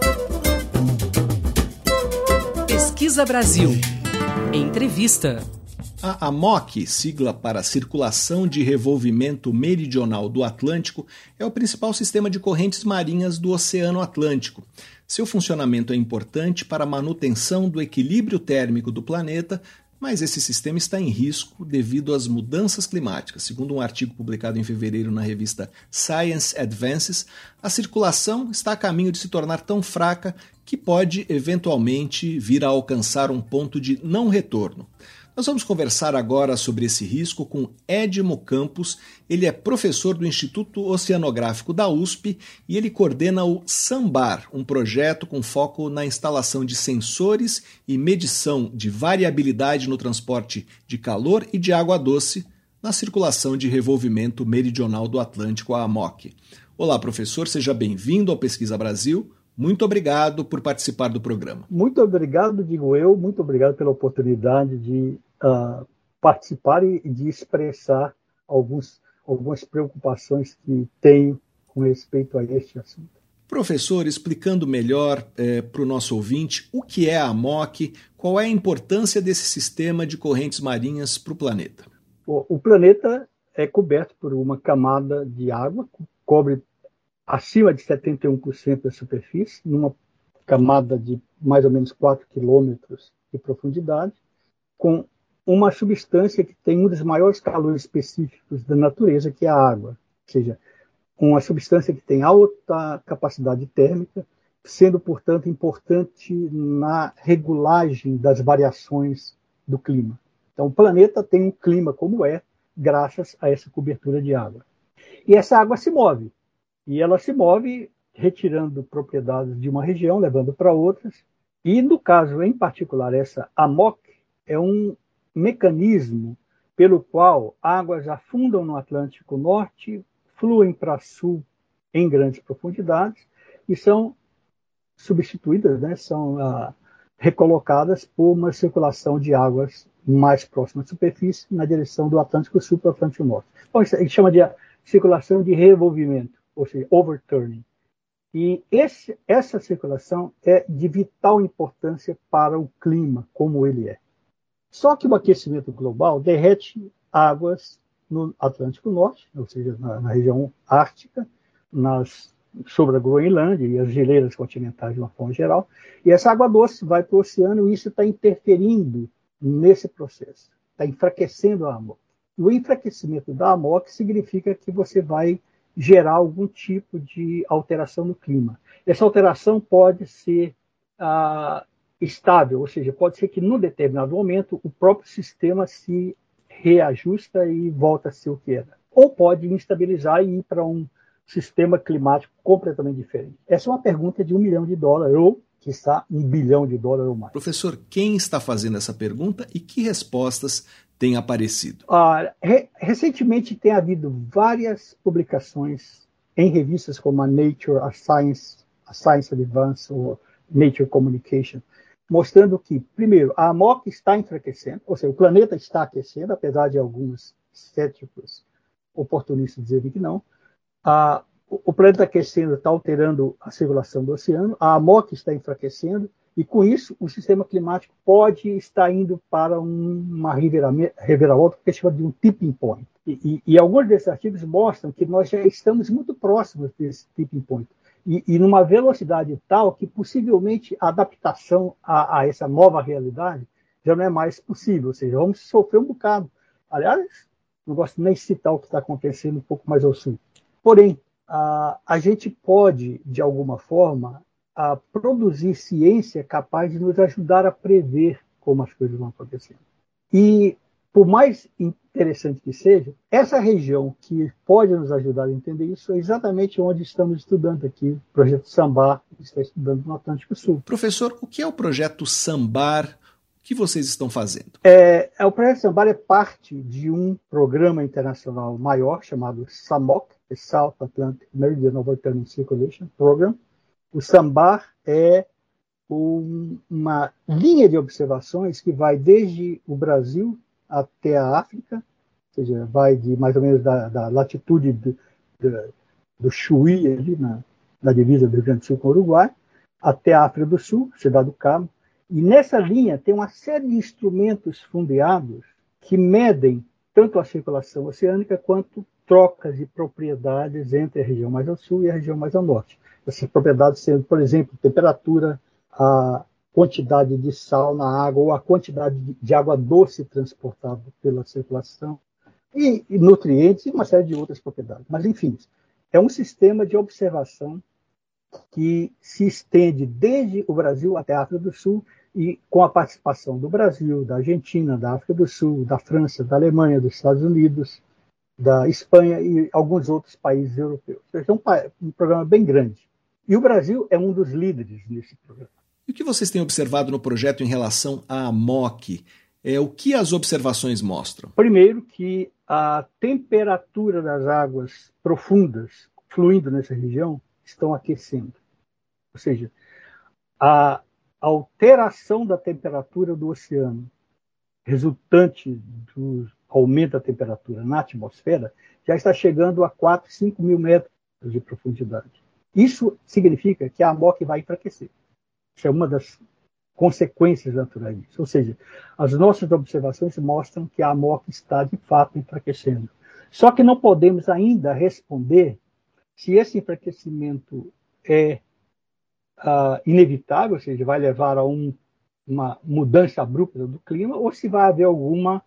[SPEAKER 2] Pesquisa Brasil. Entrevista.
[SPEAKER 1] A AMOC, sigla para Circulação de Revolvimento Meridional do Atlântico, é o principal sistema de correntes marinhas do Oceano Atlântico. Seu funcionamento é importante para a manutenção do equilíbrio térmico do planeta, mas esse sistema está em risco devido às mudanças climáticas. Segundo um artigo publicado em fevereiro na revista Science Advances, a circulação está a caminho de se tornar tão fraca que pode, eventualmente, vir a alcançar um ponto de não retorno. Nós vamos conversar agora sobre esse risco com Edmo Campos. Ele é professor do Instituto Oceanográfico da U S P e ele coordena o SAMBAR, um projeto com foco na instalação de sensores e medição de variabilidade no transporte de calor e de água doce na circulação de revolvimento meridional do Atlântico, a AMOC. Olá, professor, seja bem-vindo ao Pesquisa Brasil. Muito obrigado por participar do programa.
[SPEAKER 7] Muito obrigado, digo eu, muito obrigado pela oportunidade de uh, participar e de expressar alguns, algumas preocupações que tenho com respeito a este assunto.
[SPEAKER 1] Professor, explicando melhor eh, para o nosso ouvinte o que é a AMOC, qual é a importância desse sistema de correntes marinhas para o planeta?
[SPEAKER 7] O, o planeta é coberto por uma camada de água, cobre acima de setenta e um por cento da superfície, numa camada de mais ou menos quatro quilômetros de profundidade, com uma substância que tem um dos maiores calores específicos da natureza, que é a água. Ou seja, uma substância que tem alta capacidade térmica, sendo, portanto, importante na regulagem das variações do clima. Então, o planeta tem um clima como é, graças a essa cobertura de água. E essa água se move. E ela se move retirando propriedades de uma região, levando para outras. E, no caso, em particular, essa AMOC é um mecanismo pelo qual águas afundam no Atlântico Norte, fluem para sul em grandes profundidades e são substituídas, né, são ah, recolocadas por uma circulação de águas mais próximas à superfície na direção do Atlântico Sul para o Atlântico Norte. Então, isso a gente chama de circulação de revolvimento, ou seja, overturning. E esse, essa circulação é de vital importância para o clima, como ele é. Só que o aquecimento global derrete águas no Atlântico Norte, ou seja, na, na região ártica, nas, sobre a Groenlândia e as geleiras continentais de uma forma geral, e essa água doce vai para o oceano e isso está interferindo nesse processo, está enfraquecendo a AMOC. O enfraquecimento da AMOC significa que você vai gerar algum tipo de alteração no clima. Essa alteração pode ser ah, estável, ou seja, pode ser que, num determinado momento, o próprio sistema se reajusta e volta a ser o que era. Ou pode instabilizar e ir para um sistema climático completamente diferente? Essa é uma pergunta de um milhão de dólares, ou, quiçá, um bilhão de dólares ou mais.
[SPEAKER 1] Professor, quem está fazendo essa pergunta e que respostas têm aparecido?
[SPEAKER 7] Ah, re- recentemente tem havido várias publicações em revistas como a Nature, a Science, a Science Advance ou Nature Communication, mostrando que, primeiro, a AMOC está enfraquecendo, ou seja, o planeta está aquecendo, apesar de alguns céticos oportunistas dizerem que não. A, o planeta aquecendo está alterando a circulação do oceano, a AMOC está enfraquecendo, e com isso o sistema climático pode estar indo para um, uma reviravolta que é chamada de um tipping point. E, e, e alguns desses artigos mostram que nós já estamos muito próximos desse tipping point. E, e numa velocidade tal que possivelmente a adaptação a, a essa nova realidade já não é mais possível, ou seja, vamos sofrer um bocado. Aliás, não gosto nem de citar o que está acontecendo um pouco mais ao sul. Porém, a, a gente pode, de alguma forma, a produzir ciência capaz de nos ajudar a prever como as coisas vão acontecendo. E, por mais interessante que seja, essa região que pode nos ajudar a entender isso é exatamente onde estamos estudando aqui, o projeto Sambar, que está estudando no Atlântico Sul.
[SPEAKER 1] Professor, o que é o projeto Sambar? O que vocês estão fazendo?
[SPEAKER 7] É, é, o projeto Sambar é parte de um programa internacional maior chamado SAMOC, South Atlantic Meridian Overturning Circulation Program. O Sambar é um, uma linha de observações que vai desde o Brasil até a África, ou seja, vai de mais ou menos da, da latitude do, do, do Chuí, ali na, na divisa do Rio Grande do Sul com o Uruguai, até a África do Sul, Cidade do Cabo. E nessa linha tem uma série de instrumentos fundeados que medem tanto a circulação oceânica quanto trocas de propriedades entre a região mais ao sul e a região mais ao norte. Essas propriedades sendo, por exemplo, temperatura, a quantidade de sal na água ou a quantidade de água doce transportada pela circulação, e, e nutrientes e uma série de outras propriedades. Mas, enfim, é um sistema de observação que se estende desde o Brasil até a África do Sul e com a participação do Brasil, da Argentina, da África do Sul, da França, da Alemanha, dos Estados Unidos, da Espanha e alguns outros países europeus. Então, é um, um programa bem grande. E o Brasil é um dos líderes nesse programa.
[SPEAKER 1] E o que vocês têm observado no projeto em relação à AMOC? É, o que as observações mostram?
[SPEAKER 7] Primeiro, que a temperatura das águas profundas fluindo nessa região estão aquecendo. Ou seja, a alteração da temperatura do oceano resultante do aumento da temperatura na atmosfera já está chegando a quatro, cinco mil metros de profundidade. Isso significa que a AMOC vai enfraquecer. Isso é uma das consequências naturais disso. Ou seja, as nossas observações mostram que a AMOC está, de fato, enfraquecendo. Só que não podemos ainda responder se esse enfraquecimento é uh, inevitável, ou seja, vai levar a um, uma mudança abrupta do clima, ou se vai haver alguma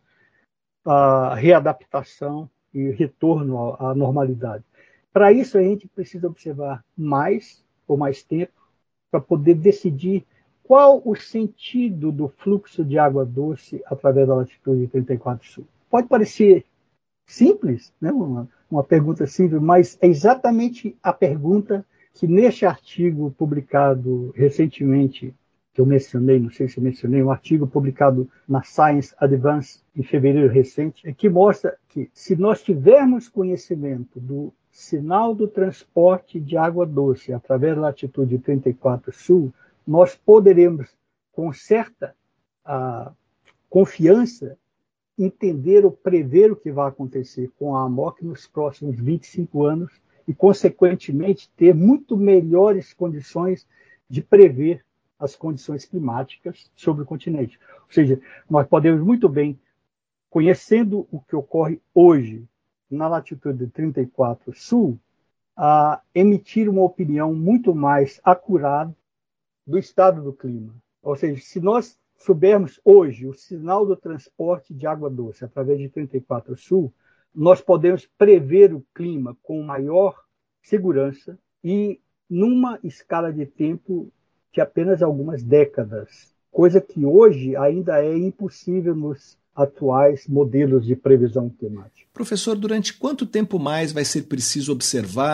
[SPEAKER 7] uh, readaptação e retorno à, à normalidade. Para isso, a gente precisa observar mais ou mais tempo para poder decidir qual o sentido do fluxo de água doce através da latitude trinta e quatro sul. Pode parecer simples, né? uma, uma pergunta simples, mas é exatamente a pergunta que neste artigo publicado recentemente, que eu mencionei, não sei se eu mencionei, um artigo publicado na Science Advance em fevereiro recente, é que mostra que se nós tivermos conhecimento do sinal do transporte de água doce através da latitude trinta e quatro sul, nós poderemos, com certa uh, confiança, entender ou prever o que vai acontecer com a AMOC nos próximos vinte e cinco anos e, consequentemente, ter muito melhores condições de prever as condições climáticas sobre o continente. Ou seja, nós podemos muito bem, conhecendo o que ocorre hoje na latitude trinta e quatro sul, a emitir uma opinião muito mais acurada do estado do clima. Ou seja, se nós soubermos hoje o sinal do transporte de água doce através de trinta e quatro sul, nós podemos prever o clima com maior segurança e numa escala de tempo de apenas algumas décadas, coisa que hoje ainda é impossível nos atuais modelos de previsão climática.
[SPEAKER 1] Professor, durante quanto tempo mais vai ser preciso observar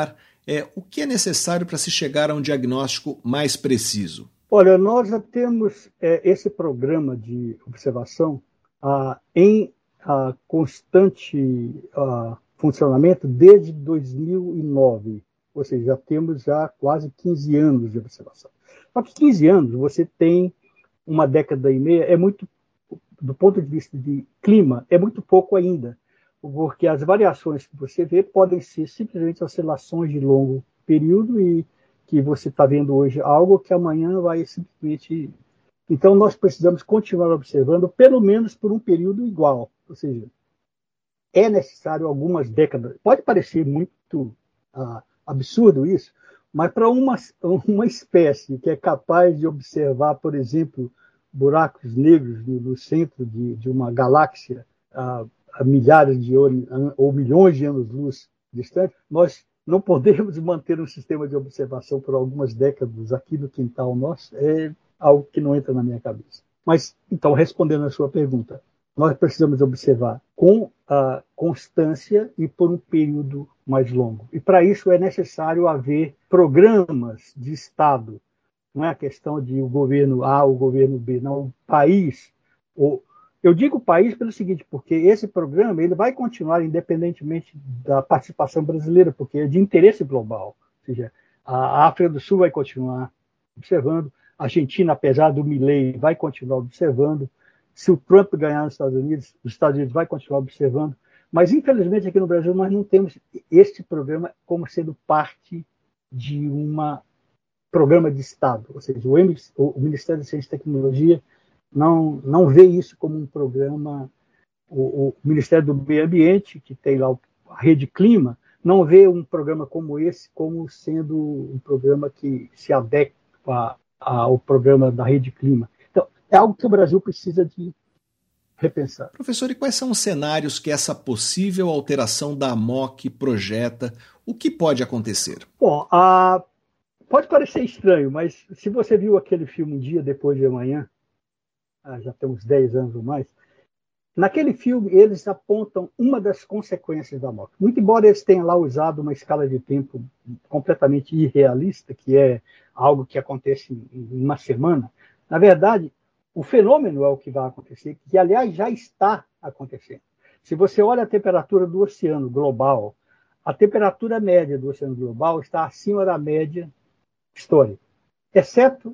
[SPEAKER 1] É, o que é necessário para se chegar a um diagnóstico mais preciso?
[SPEAKER 7] Olha, nós já temos é, esse programa de observação ah, em ah, constante ah, funcionamento desde dois mil e nove, ou seja, já temos já quase quinze anos de observação. Só que quinze anos, você tem uma década e meia, é muito, do ponto de vista de clima, é muito pouco ainda, porque as variações que você vê podem ser simplesmente oscilações de longo período e que você está vendo hoje algo que amanhã vai simplesmente... Então, nós precisamos continuar observando pelo menos por um período igual, ou seja, é necessário algumas décadas. Pode parecer muito ah, absurdo isso, mas para uma, uma espécie que é capaz de observar, por exemplo, buracos negros no, no centro de, de uma galáxia a, a milhares de anos ou milhões de anos-luz distante, nós não podemos manter um sistema de observação por algumas décadas aqui no quintal nosso. É algo que não entra na minha cabeça. Mas, então, respondendo a sua pergunta, nós precisamos observar com a constância e por um período mais longo. E para isso é necessário haver programas de Estado. Não é a questão de o governo A ou o governo B, não, o país. Ou, eu digo país pelo seguinte, porque esse programa ele vai continuar independentemente da participação brasileira, porque é de interesse global. Ou seja, a África do Sul vai continuar observando, a Argentina, apesar do Milei, vai continuar observando. Se o Trump ganhar nos Estados Unidos, os Estados Unidos vai continuar observando. Mas, infelizmente, aqui no Brasil, nós não temos este programa como sendo parte de um programa de Estado. Ou seja, o Ministério da Ciência e Tecnologia não, não vê isso como um programa. O, o Ministério do Meio Ambiente, que tem lá a Rede Clima, não vê um programa como esse como sendo um programa que se adequa ao programa da Rede Clima. Então, é algo que o Brasil precisa de repensar.
[SPEAKER 1] Professor, e quais são os cenários que essa possível alteração da AMOC projeta? O que pode acontecer?
[SPEAKER 7] Bom, a... pode parecer estranho, mas se você viu aquele filme Um Dia Depois de Amanhã, já tem uns dez anos ou mais, naquele filme eles apontam uma das consequências da AMOC. Muito embora eles tenham lá usado uma escala de tempo completamente irrealista, que é algo que acontece em uma semana, na verdade, o fenômeno é o que vai acontecer, que, aliás, já está acontecendo. Se você olha a temperatura do oceano global, a temperatura média do oceano global está acima da média histórica, exceto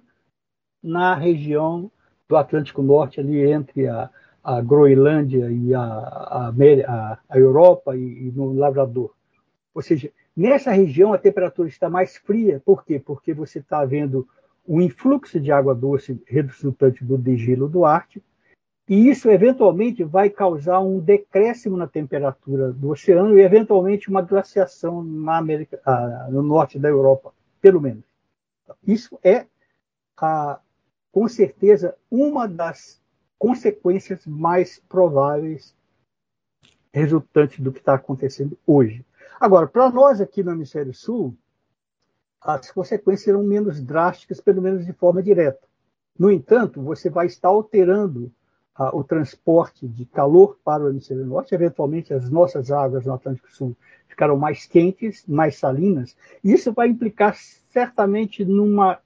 [SPEAKER 7] na região do Atlântico Norte, ali entre a, a Groenlândia e a, a, a, a Europa e, e no Labrador. Ou seja, nessa região a temperatura está mais fria. Por quê? Porque você está vendo o influxo de água doce resultante do degelo do Ártico, e isso eventualmente vai causar um decréscimo na temperatura do oceano e eventualmente uma glaciação na América, ah, no norte da Europa, pelo menos. Isso é, ah, com certeza, uma das consequências mais prováveis resultantes do que está acontecendo hoje. Agora, para nós aqui no Hemisfério Sul, as consequências serão menos drásticas, pelo menos de forma direta. No entanto, você vai estar alterando ah, o transporte de calor para o Hemisfério Norte. Eventualmente, as nossas águas no Atlântico Sul ficarão mais quentes, mais salinas. Isso vai implicar certamente numa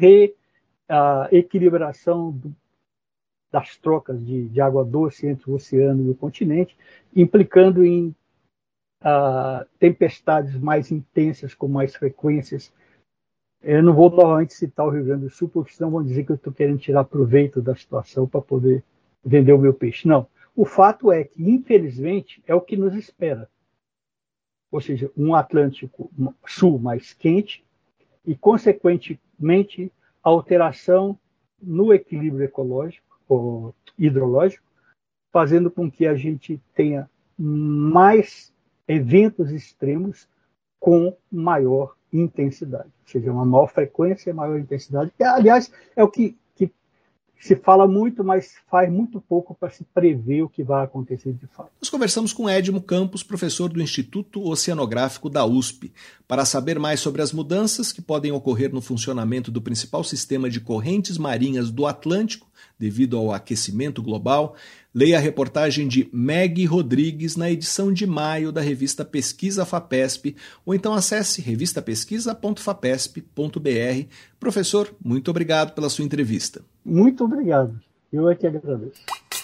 [SPEAKER 7] reequilibração do, das trocas de, de água doce entre o oceano e o continente, implicando em ah, tempestades mais intensas, com mais frequências. Eu não vou novamente citar o Rio Grande do Sul, porque senão vão dizer que eu estou querendo tirar proveito da situação para poder vender o meu peixe. Não. O fato é que, infelizmente, é o que nos espera. Ou seja, um Atlântico Sul mais quente e, consequentemente, a alteração no equilíbrio ecológico ou hidrológico, fazendo com que a gente tenha mais eventos extremos com maior intensidade, ou seja, uma maior frequência e maior intensidade, que, aliás, é o que, que se fala muito, mas faz muito pouco para se prever o que vai acontecer de fato.
[SPEAKER 1] Nós conversamos com Edmo Campos, professor do Instituto Oceanográfico da U S P, para saber mais sobre as mudanças que podem ocorrer no funcionamento do principal sistema de correntes marinhas do Atlântico devido ao aquecimento global? Leia a reportagem de Meg Rodrigues na edição de maio da revista Pesquisa FAPESP, ou então acesse revista pesquisa ponto fapesp ponto b r. Professor, muito obrigado pela sua entrevista.
[SPEAKER 7] Muito obrigado. Eu é que agradeço.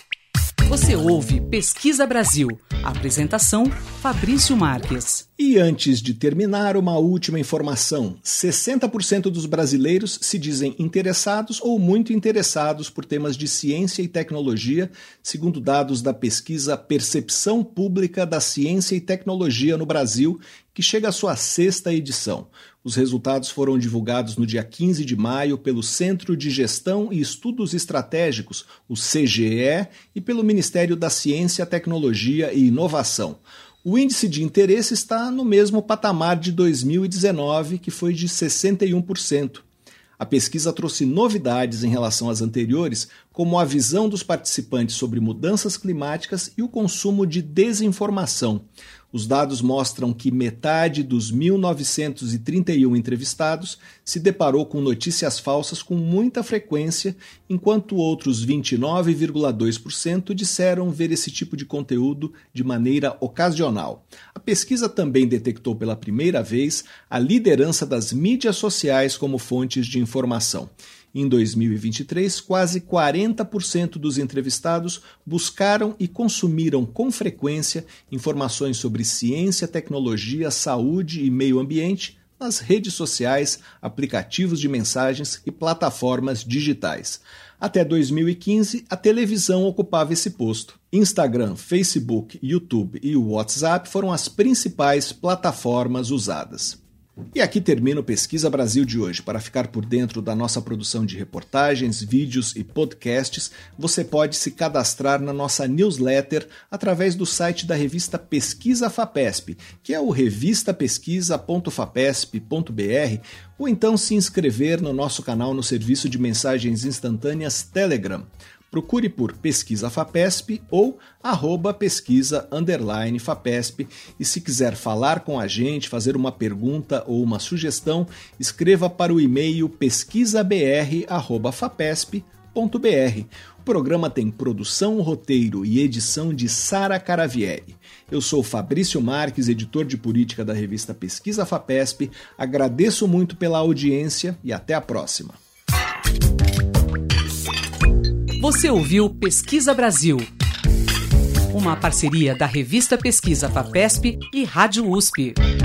[SPEAKER 2] Você ouve Pesquisa Brasil. Apresentação, Fabrício Marques.
[SPEAKER 1] E antes de terminar, uma última informação. sessenta por cento dos brasileiros se dizem interessados ou muito interessados por temas de ciência e tecnologia, segundo dados da pesquisa Percepção Pública da Ciência e Tecnologia no Brasil, que chega à sua sexta edição. Os resultados foram divulgados no dia quinze de maio pelo Centro de Gestão e Estudos Estratégicos, o C G E, e pelo Ministério da Ciência, Tecnologia e Inovação. O índice de interesse está no mesmo patamar de dois mil e dezenove, que foi de sessenta e um por cento. A pesquisa trouxe novidades em relação às anteriores, como a visão dos participantes sobre mudanças climáticas e o consumo de desinformação. Os dados mostram que metade dos mil novecentos e trinta e um entrevistados se deparou com notícias falsas com muita frequência, enquanto outros vinte e nove vírgula dois por cento disseram ver esse tipo de conteúdo de maneira ocasional. A pesquisa também detectou pela primeira vez a liderança das mídias sociais como fontes de informação. Em dois mil e vinte e três, quase quarenta por cento dos entrevistados buscaram e consumiram com frequência informações sobre ciência, tecnologia, saúde e meio ambiente nas redes sociais, aplicativos de mensagens e plataformas digitais. Até dois mil e quinze, a televisão ocupava esse posto. Instagram, Facebook, YouTube e o WhatsApp foram as principais plataformas usadas. E aqui termina o Pesquisa Brasil de hoje. Para ficar por dentro da nossa produção de reportagens, vídeos e podcasts, você pode se cadastrar na nossa newsletter através do site da revista Pesquisa FAPESP, que é o revista pesquisa ponto fapesp ponto b r, ou então se inscrever no nosso canal no serviço de mensagens instantâneas Telegram. Procure por Pesquisa FAPESP ou arroba pesquisa underline FAPESP, e se quiser falar com a gente, fazer uma pergunta ou uma sugestão, escreva para o e-mail pesquisabr arroba fapesp ponto b r. O programa tem produção, roteiro e edição de Sara Caravieri. Eu sou Fabrício Marques, editor de política da revista Pesquisa FAPESP. Agradeço muito pela audiência e até a próxima.
[SPEAKER 2] Você ouviu Pesquisa Brasil, uma parceria da revista Pesquisa FAPESP e Rádio U S P.